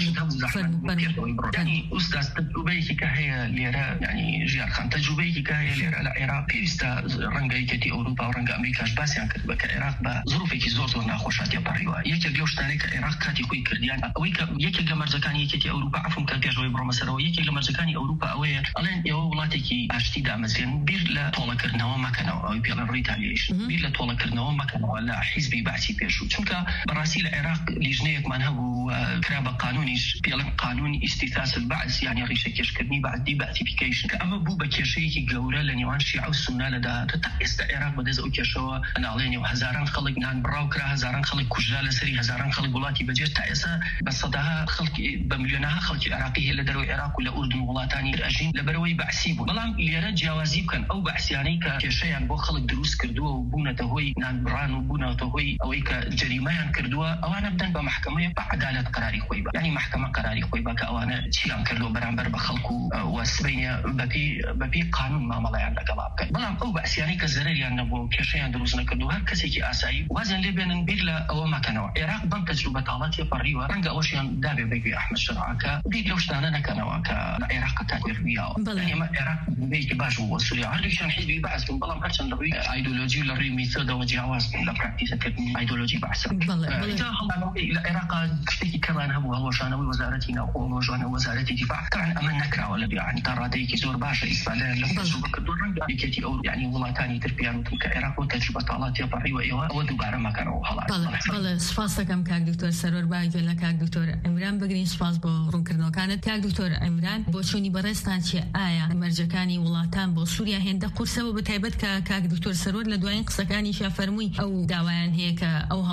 ینی ئوستاز تەجروبەیەکی کە هەیە لێرە ینی ژیانخان تەجروبەیەکی کە هەیە لێرە لە عێراق پێویستە ڕەنگە یەکێتی ئەوروپا و ڕەنگە ئەمریکاش باسییان کرد بە کە عێراق بە ظروفێکی زۆر زۆر ناخۆشاتیە پەڕیوە یەکێک لەو شتانەی کە عێراق کاتی خۆی کردیان ئەوەی کە یەکێک لە مەرجەکانی یەکێتی ئەوروپا عفوم کە پێشەوەی بڕۆمەسەرەوە یەکێک لە مەرجەکانی ئەوروپا ئەوەیە ئەڵێن ئێوە وڵاتێکی ئاشتی دامەزێن بیر لە تۆڵەکردنەوە مەکەنەوە ئەوی پێڵەن ڕیتالیشن بیر لە تۆڵەکردنەوە مەکەنەوە لە حیزبی باسی پێشوو چونکە بەڕاستی لە عێراق لیژنەیەکمان هەبوو کرا بە قانونیش پێڵەن قانون ئیستیثاث البعث یعنی ڕیشەکێشکردنی بەعدی بەعتیفیکیشن کە ئەمە بوو بە کێشەیەکی گەورە لە نێوان شیعە و سوننا لەداهاتوە تا ئێستا عێراق بەدەست ئەو کێشەوە ناڵێنێ و هەزاران خەڵک نان بڕاو کرا هەزاران خەڵک کوژرا لەسەری هەزاران خەڵک وڵاتی بەجێ تا ئێستا بە سەداها خەڵکی بە ملیۆنەها خەڵکی عێراقی هەیە لە دەرەوەی عێراق و لە ئوردن و وڵاتانی ئەژین لەبەرەوەی بەعسی بوو بەڵام لێرە جیاوازی بکەن ئەو بەعسیانەی کە کێشەیان بۆ خەڵک دروست کردووە و بوونەتە هۆی نانبڕان و بوونەتە هۆی ئەوەی کە جەریمەیان کردووە ئەوانە بدەن بە محکەمەیە بە عەدالەت قەراری خۆی بە ینی محکەمە قەراری خۆی بە کە ئەوانە چیان کردووە بەرامبەر بە خەڵکو و سبەینە بەپێی بەپێی قانون مامەڵەیان لەگەڵا بکەن بەڵام ئەو بەعسیانەی کە زەرەریان نەبووە و کێشەیان دروست نەکردو هەر کەسێکی ئاسایی وازیان لێ بێنن بیر لە ئەوە مەکەنەوە عێراق بەم تەجروبە تاڵەتی پەڕیوە ڕەنگە ئەوەشیان دابێ بەگوێ ئەحمەد شەرع کە بیر لەو شتانە نەکەنەوە کە لە عێراق تاگوێڕویاوە ئێمە عێراق بەیەکی باش بوو بۆ سووریا هەردووکیان حیزبی بەعس بوون بەڵام هەرچەند لە ڕووی ئایدۆلۆژی و لە ڕووی میتۆدەوە جیاواز بوون لە پراکتیسەکردنی ئایدۆلۆژی بەعسە لە عێراق شتێکی کەمان هەبوو هەڵوەشانەوەی وەزارەتی ناوخۆ هەڵوەشانە وەزارەتی دیفاع طبعا ئەمە نەکراوە لە ینی تا ڕادەیەکی زۆر باشە ئیسپادەیان لە تەجروبە کردووە ڕەنگە یەکێتی ئەو ینی وڵاتانی تر پێیان وتم کە عێراق بۆ تەجروبە تاڵاتی پەڕیوە ئێوە ئەوە دووبارە مەکەنەوە هەڵات بەڵێ سپاس دەکەم کاک دکتۆر سەرور با گوێ لە کاک دکتۆر عیمران بگرین سپاس بۆ ڕوونکردنەوەکانت کاک دکتۆر عیمران بۆ چوونی بەڕێستان چێ ئایا مەرجەکانی وڵاتان بۆ سووریا هێندە قورسەوە بەتایبەت کە کاک دکتۆر سەرور لە دوایین قسەکانیشا فەرمووی ئەو داوایان هەیە کە ئەو هەڵانی لە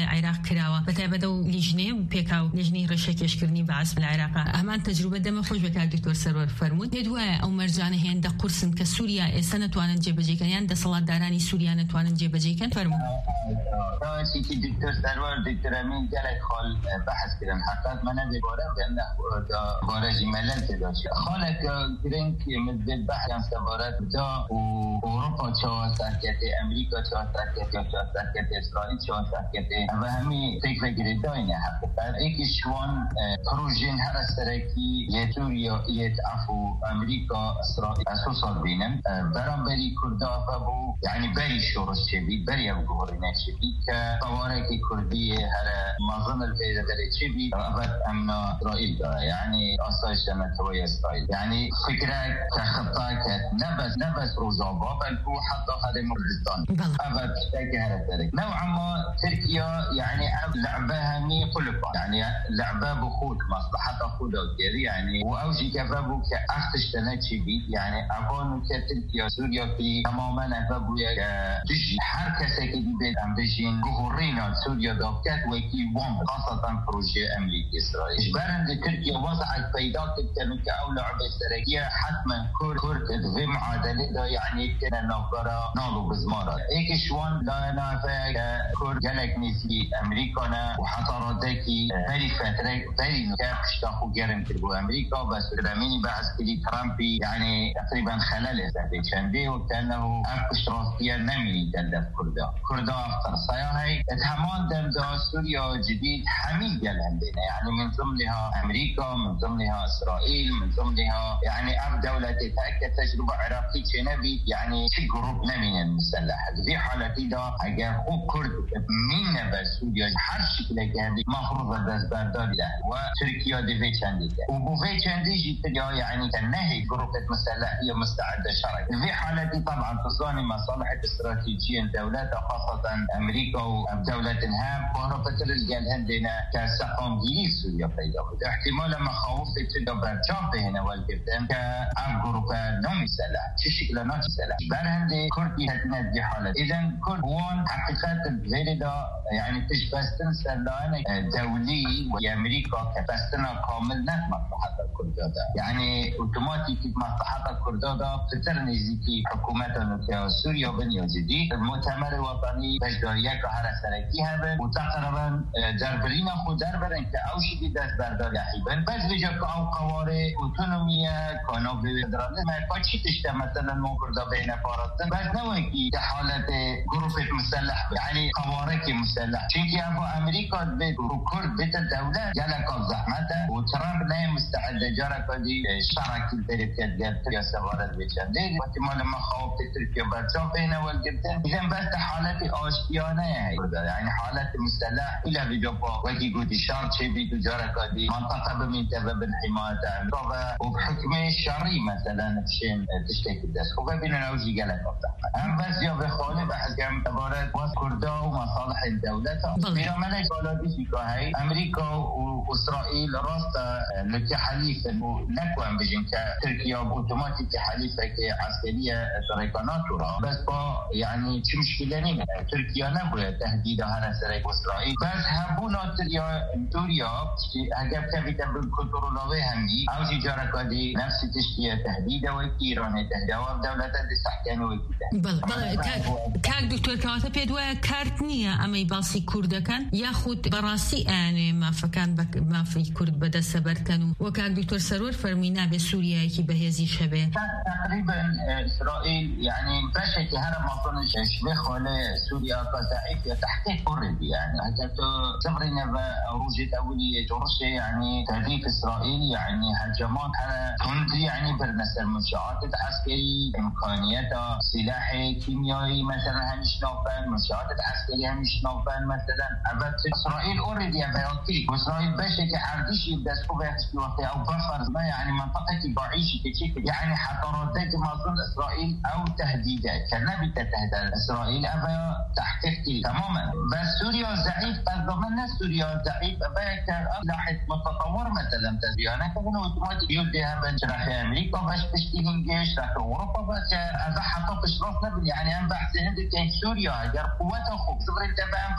عێراق کراوە بەتایبەت ئەو لیژنەیە پێکاو لیژنەی ڕێشەکێشکردنی بەعسب لە عێراق ئەمان تەجروبە دەمە خۆش بە کاک دکتۆر سەرۆر فەرموود پێت وایە ئەو مەرجانە هێندە قورسن کە سووریا ئێستا نەتوانن جێبەجێکەن یان دەسەڵاتدارانی سووریا نەتوانن جێبەجێکەن فەرموود راسي كي دكتور سرور دكتور امين جالك خال بحث كرن حقات ما نبي بورا بان بورا جمالات كده خالك كرنك مدد بحث عن سفارات بتاع اوروبا شو ساكت امريكا شو ساكت شو ساكت اسرائيل شو ساكت فهمي فكره جديده حقيقه ايش شلون بروجين هذا السركي يتوريا يتعفو امريكا اسرائيل اساسا بينهم برامبري كردا فبو يعني بري شورش شبي بري ابغورنا شبي كطوارئ كرديه هذا معظم الفيدرالي شبي ابد امنا اسرائيل يعني اساس نتوي اسرائيل يعني فكره كخطاك نبس نبس روزابا بل هو حتى هذا كردستان ابد هذا ذلك نوعا ما تركيا يعني لعبها مي قلبا يعني لعبه بخود مصلحتها خود يعني واوجي كفابو كاختش تناتشبي يعني ابون كتركيا سوريا في تماما فابو تجي حركه كده بين امريكين جهورينا سوريا دكتات وكي وان خاصه بروجي امريكي اسرائيل اجبارا تركيا وضعت بيضاء تلك او لعبه اشتراكيه حتما كرد في معادله يعني كنا نقرا نالو بزماره ايك شوان لا انا فاك كرد جالك في امريكانا وحضاراتكي بري فتره بري كابش تاخو جرم تبو امريكا بس راميني بعث كلي ترامبي يعني تقريبا خلال سنتين شندي وكانه اكش راسيه نمي تلف كردا كردا افتر صياهي اتهمان دم دا سوريا جديد حميد جلندنا يعني من ضمنها امريكا من ضمنها اسرائيل من ضمنها يعني اف دوله تتاكد تجربه عراقيه شنبي يعني شي جروب من المسلح في حالتي دا اگر هو كرد من نبى سوريا هر شكل كهدي مفروض دست بردار له وتركيا دي في چندی و في چندی جيت يعني تنهي جروب مسلحيه مستعده شرعي في حالتي طبعا تصاني مصالح استراتيجيه دولات خاصه امريكا ودوله هام وهربت الجال عندنا كسقام جديد سوريا بيضاء احتمال مخاوف تدبر جامب هنا والجبتن كأب جروب نومي سلاح شكل نوع سلاح برهندي كردي هتنا دي حالة إذا كرد وان حقيقة الفيدا يعني تشبستن سلاح دولي وأمريكا كبستنا كامل نت مصلحة الكردة يعني اوتوماتيك مصلحة الكردة بتترني زيكي حكومتنا سوريا بنيو جديد المؤتمر الوطني بجدارية كهرة سركي هذا وتقريبا دربرين خود دربرين كأوشي دي دست بردار يحيبن بس بجا كأو قواري اوتونومية كانوا بفدرالي ما كاتشي تشتا مثلا موكردا بين فارتن بس نوكي كحالة جروب مسلح يعني قواري مسلح چونكي ابو امريكا بكرد بيت الدولة جالك الزحمة وترامب نايم مستعد جارك دي شرك البريكات جابت يا سفارة بيشاندي واحتمال ما خوف تركيا برجع بين والجبتين إذا بس حالة آشتيانة يعني حالة مسلح إلى بجوبا وكي قد شرط شيء بتجارة دي منطقة بمنتبه بالحماية أمريكا وبحكم الشرعي مثلا تشين تشتكي الدس وبيننا نوجي جالك الزحمة أم بس يا بخالي بحكم تبارك وكردا ومصالح الدولة بينما ملك بلادي في كهي أمريكا وإسرائيل راستا لك حليف نكوان بجن كتركيا أوتوماتيك حليفة عسكرية طريقانات بس با يعني شو مشكلة نيمة تركيا نبغى تهديد هذا سرق إسرائيل بس هبونا تريا توريا هجاب كفيتا بالكنترول همي أو تجارة كذي نفس تشتيه تهديد وكيران تهديد ودولة تستحكم وكذا بل بل كاك دكتور كواتا بيدوا كارتنيا أما يبالسي كردا كان ياخد براسي أنا ما فكان بك ما في كرد بدأ سبر كانوا وكاك دكتور سرور فرمينا بسوريا كي بهذه شبه تقريبا إسرائيل يعني بشكل هذا ما ظنش شبه خلا سوريا كضعيف تحقيق قرب يعني هذا تبرنا بروجة أولية جرشة يعني تهديد إسرائيل يعني هجمات على كنت يعني برنس المنشآت العسكري إمكانيات سلاحي كيميائي مثلا همش نوفان منشآت العسكري همش نوفان مثلا أبد إسرائيل أوريدي بيوكي وإسرائيل بشكل حرديش يدسكو بيحسكي وقتها أو بفرز ما يعني منطقة بعيش كتشكل يعني حضارات ما ظن إسرائيل أو تهديدات كنبي تتهدد إسرائيل أبا تحقيق تماما بس سوريا ضعيف ضمن سوريا ضعيف أبا كأسلحة متطور مثلا تزيانة كونه اوتوماتيك يوديها بنشرح أمريكا باش تشتغل جيش راح أوروبا بس أبا حطوا في شرفنا يعني أنا بحث عندك سوريا أجر قوتها خوب صبر أنت بقى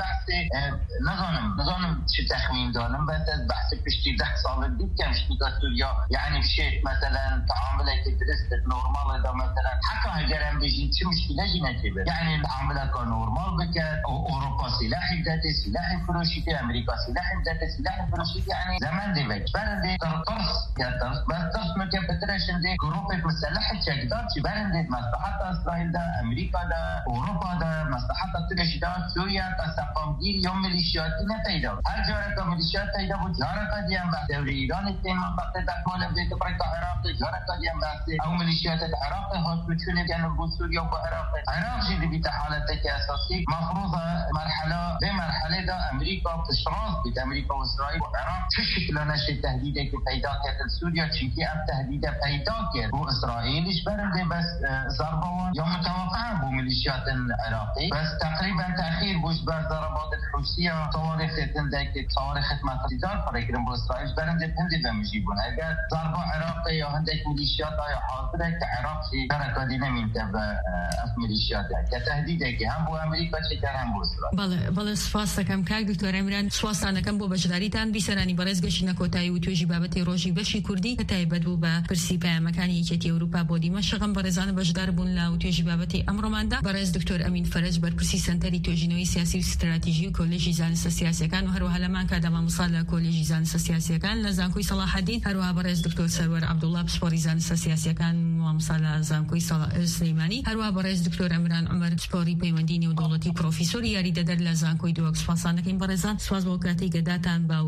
بحث نظام نظام چه تخمین دارم بس بحث پشتی ده سال دید که مشکل سوریا یعنی شيء مثلا تعاملات درست نورمال ده مثلا حتى اگر هم بيجي چه مشکلی نجيبه يعني العامله كان نورمال بكت اوروبا سلاح ذاتي سلاح فروشيتي امريكا سلاح ذاتي سلاح فروشيتي يعني زمان دي بك برندي ترطرس يا ترس بس ترس مكان بترشن دي جروب مسلحه تشكدات شي برندي مصلحه اسرائيل ده امريكا ده اوروبا ده مصلحه تشكدات سوريا تسقم دي يوم ميليشيات نتايدا هر جاره ميليشيات تايدا وجاره دي هم دوري ايران التين منطقه تكمل بيت بركه العراق جاره دي هم او ميليشيات العراق هات بتشون كانوا سوريا والعراق العراق جدي بتحالتك اساسي مفروضه مرحله بمرحله ده امريكا تشراس بين امريكا واسرائيل والعراق شكل نشر تهديدك پیدا کرد سوریا چیزی اب تهدید پیدا کرد و اسرائیل ايش برنده بس ضربه یا متوقع بو ميليشيات العراقي بس تقريبا تاخير بوش بر ضربات الحوثيه صواريخ تندك صواريخ متزار فريقن بو اسرائيل برنده هندي بمجيبون اگر ضربه عراقي یا هندك ميليشيات یا حاضره كعراق في حركه ديناميك اف ميليشيات كتهديدك هم بو امريكا چه هم بو اسرائيل بله بله سپاس دەکەم کاک دکتۆر ئەمران سواسانەکەم بۆ بەشداریتان بیسەرانی بەڕێز گەشتنە کۆتایی و توێژی بابەتی ڕۆژی بەشی کوردی کە تایبەت بوو بە پرسی پەیامەکانی یەکێتی ئەوروپا بۆ دیمەشقم بەڕێزانە بەشدار بوون لە توێژی بابەتی ئەمڕۆماندا بەڕێز دکتۆر ئەمین فەرەج بەرپرسی سەنتەری توێژینەوەی سیاسی و ستراتیژی و کۆلێژی زانستە سیاسیەکان و هەروەها لەمان کادەما موسڵ لە کۆلێژی زانستە سیاسیەکان لە زانکۆی سەلاحەدین هەروەها بەڕێز دکتۆر سەروەر عەبدوڵڵا پسپۆڕی زانستە سیاسیەکان و موسڵ لە زانکۆی سلەیمانی هەروەها بەڕێز دکتۆر ئەمران عومەر پسپۆڕی پەیوەندی نێودەوڵەتی پرۆفیسۆر یاریدەدەر لە زانکۆی دۆکس سپاسانەکەین بەڕێزان سواز بۆ کاتێک گەداتان با